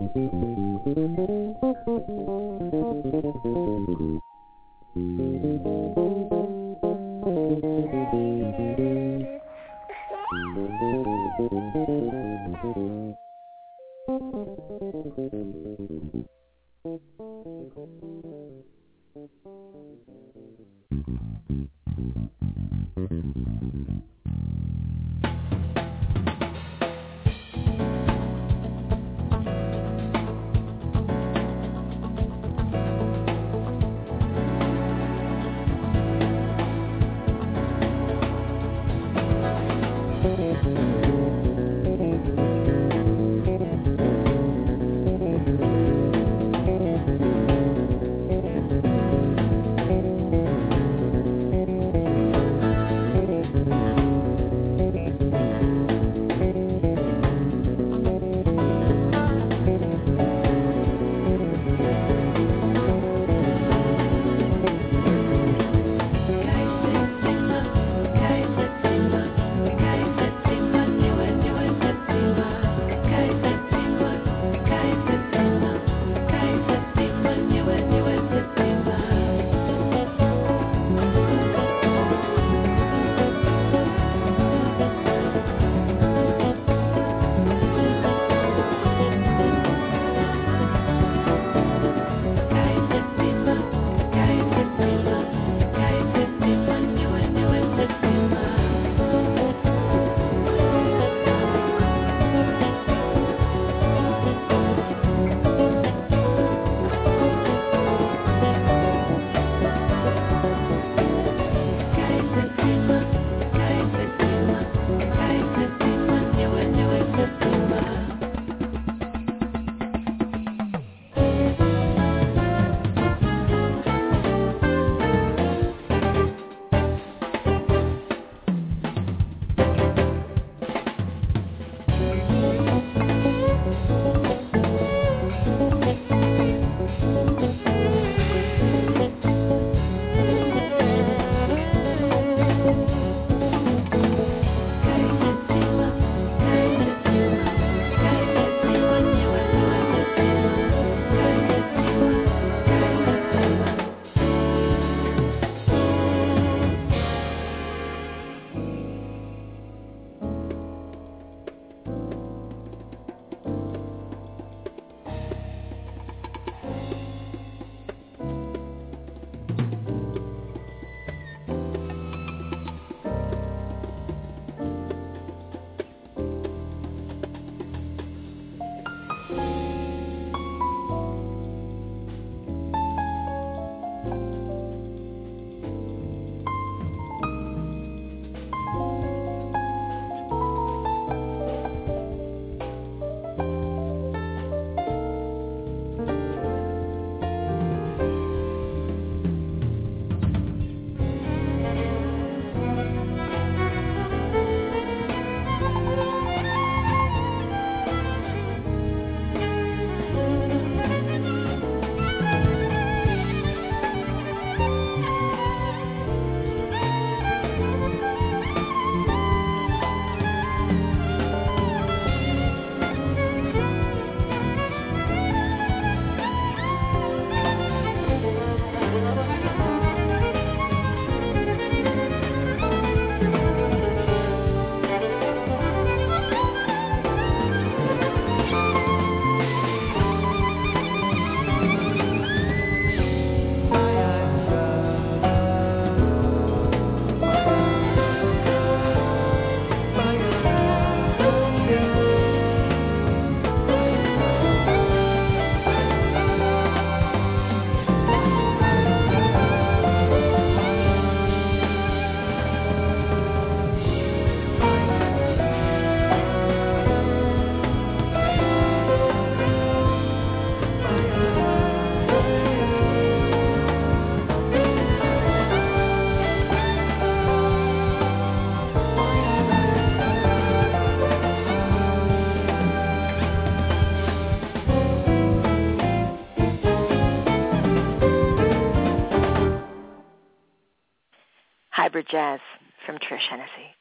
Hybrid Jazz from Trish Hennessy.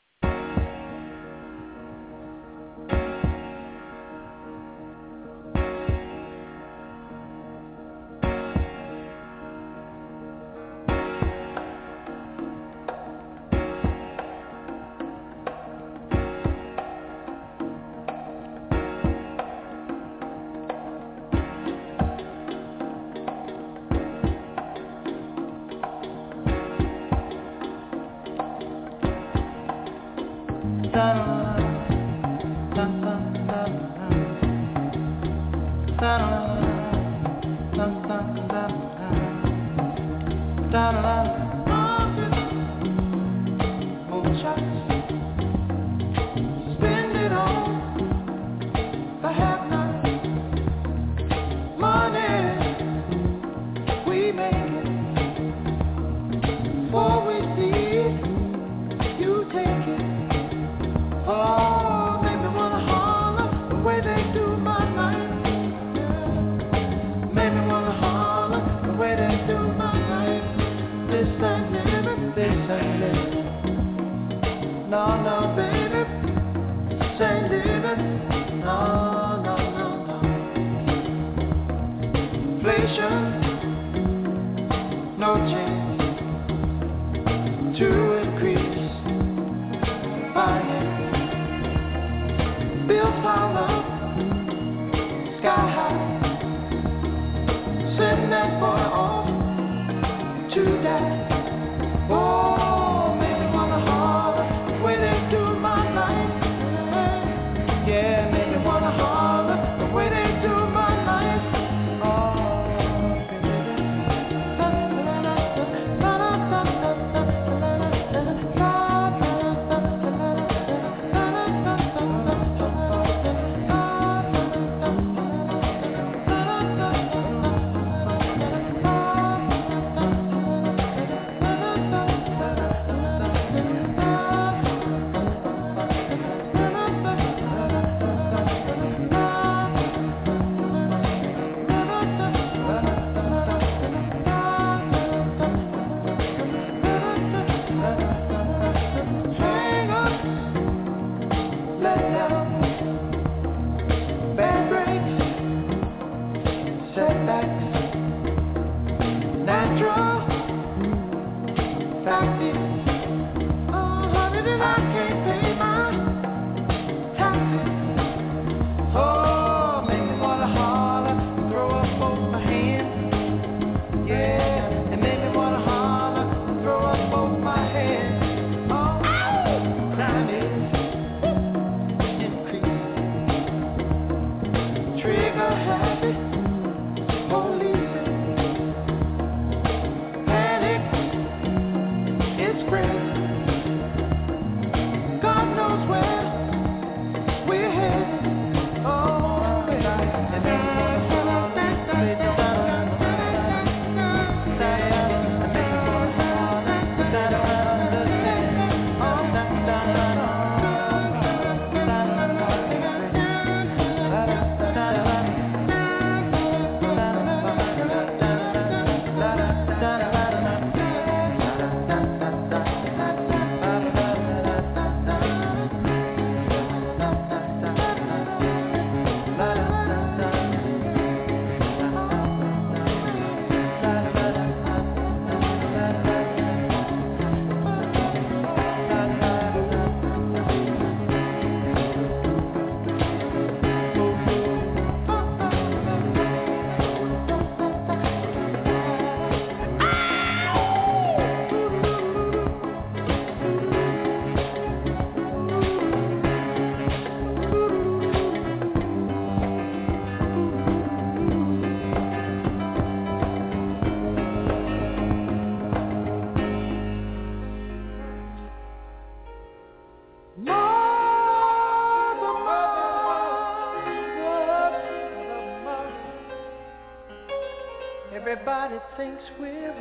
Everybody thinks we're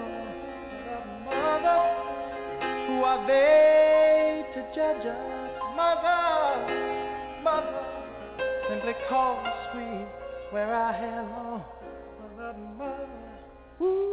wrong. Mother, who are they to judge us? Mother, mother, simply cause we wear our hair long. Mother, mother, ooh.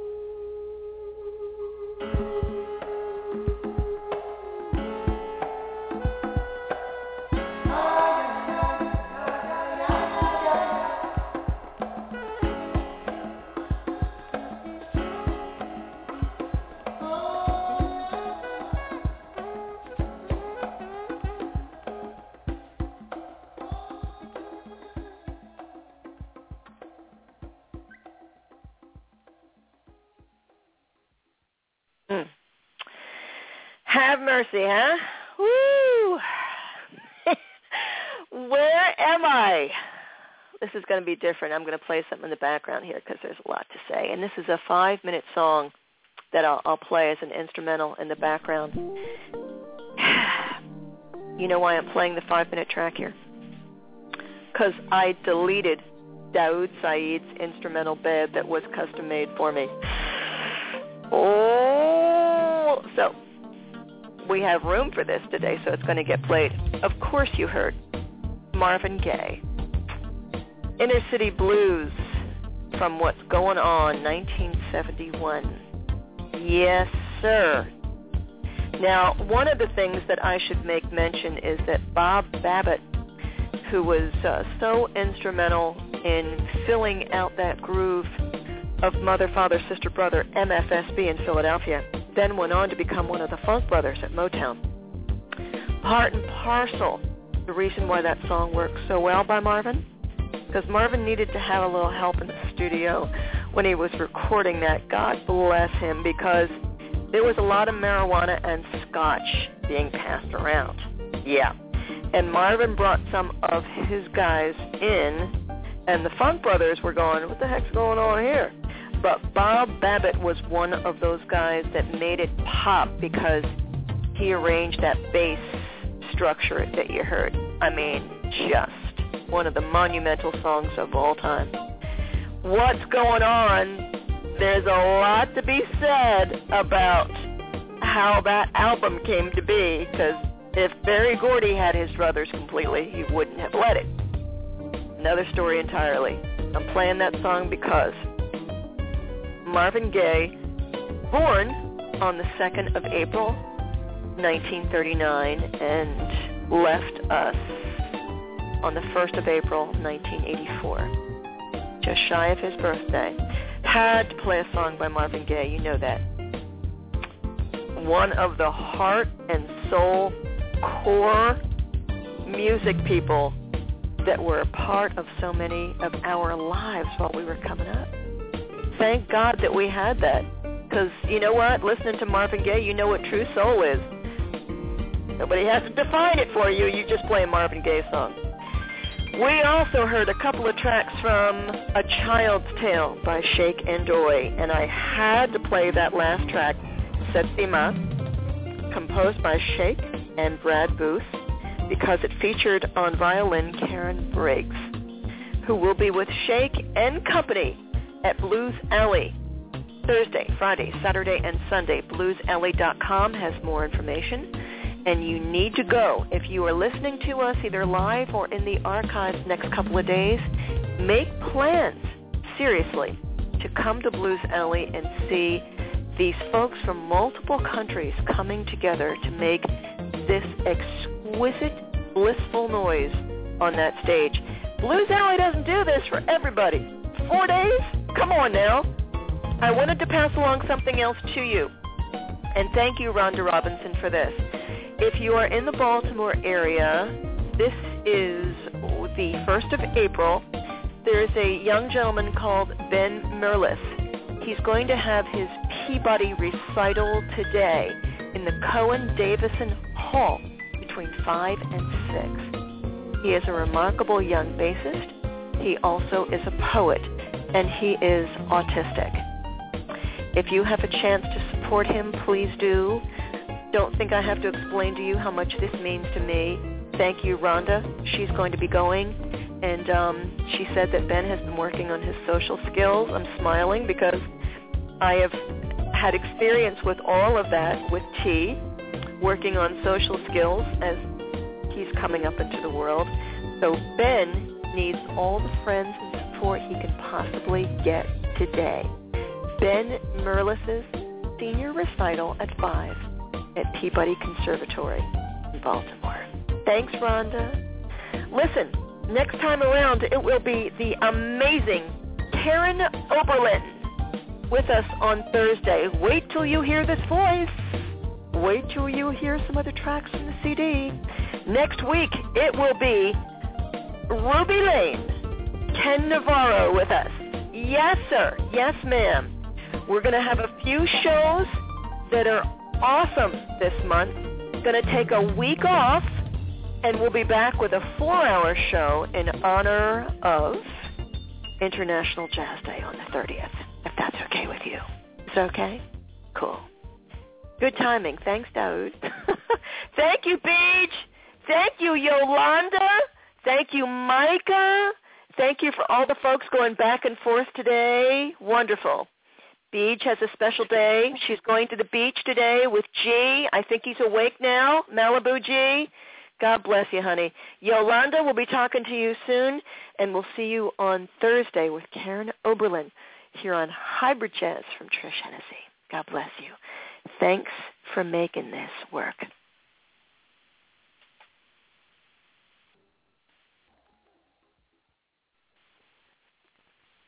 Have mercy, huh? Woo! Where am I? this is going to be different. I'm going to play something in the background here because there's a lot to say. And this is a 5-minute song that I'll play as an instrumental in the background. You know why I'm playing the 5-minute track here? Because I deleted Daoud Saeed's instrumental bed that was custom made for me. Oh, so we have room for this today, so it's going to get played. Of course you heard Marvin Gaye, Inner City Blues from What's Going On, 1971. Yes, sir. Now, one of the things that I should make mention is that Bob Babbitt, who was so instrumental in filling out that groove of Mother, Father, Sister, Brother, MFSB in Philadelphia, then went on to become one of the Funk Brothers at Motown. Part and parcel, the reason why that song worked so well by Marvin, because Marvin needed to have a little help in the studio when he was recording that. God bless him, because there was a lot of marijuana and scotch being passed around. Yeah. And Marvin brought some of his guys in, and the Funk Brothers were going, what the heck's going on here? But Bob Babbitt was one of those guys that made it pop because he arranged that bass structure that you heard. I mean, just one of the monumental songs of all time. What's going on? There's a lot to be said about how that album came to be, because if Berry Gordy had his druthers completely, he wouldn't have let it. Another story entirely. I'm playing that song because Marvin Gaye, born on the 2nd of April, 1939, and left us on the 1st of April, 1984. Just shy of his birthday. Had to play a song by Marvin Gaye, you know that. One of the heart and soul core music people that were a part of so many of our lives while we were coming up. Thank God that we had that, because you know what? Listening to Marvin Gaye, you know what true soul is. Nobody has to define it for you. You just play a Marvin Gaye song. We also heard a couple of tracks from A Child's Tale by Sheikh Ndoye, and I had to play that last track, Setsima, composed by Sheikh and Brad Booth, because it featured on violin Karen Briggs, who will be with Sheikh and company at Blues Alley Thursday, Friday, Saturday, and Sunday. BluesAlley.com has more information. And you need to go. If you are listening to us either live or in the archives next couple of days, make plans, seriously, to come to Blues Alley and see these folks from multiple countries coming together to make this exquisite, blissful noise on that stage. Blues Alley doesn't do this for everybody. 4 days? Come on now. I wanted to pass along something else to you. And thank you, Rhonda Robinson, for this. If you are in the Baltimore area, this is the 1st of April. There's a young gentleman called Ben Merlis. He's going to have his Peabody recital today in the Cohen-Davison Hall between 5 and 6. He is a remarkable young bassist. He also is a poet, and he is autistic. If you have a chance to support him, please do. Don't think I have to explain to you how much this means to me. Thank you, Rhonda. She's going to be going. And she said that Ben has been working on his social skills. I'm smiling because I have had experience with all of that with T, working on social skills as he's coming up into the world. So Ben needs all the friends and support he can possibly get today. Ben Merlis's senior recital at 5. At Peabody Conservatory in Baltimore. Thanks, Rhonda. Listen, next time around, it will be the amazing Karen Oberlin with us on Thursday. Wait till you hear this voice. Wait till you hear some other tracks from the CD. Next week, it will be Ruby Lane, Ken Navarro with us. Yes, sir. Yes, ma'am. We're going to have a few shows that are awesome this month. Going to take a week off And we'll be back with a 4-hour show in honor of International Jazz Day on the 30th, if that's okay with you. Is that okay? Cool. Good timing. Thanks, Daoud. Thank you, Beach. Thank you, Yolanda. Thank you, Micah. Thank you for all the folks going back and forth today. Wonderful. Beach has a special day. She's going to the beach today with G. I think he's awake now. Malibu G. God bless you, honey. Yolanda will be talking to you soon, and we'll see you on Thursday with Karen Oberlin here on Hybrid Jazz from Trish Hennessy. God bless you. Thanks for making this work.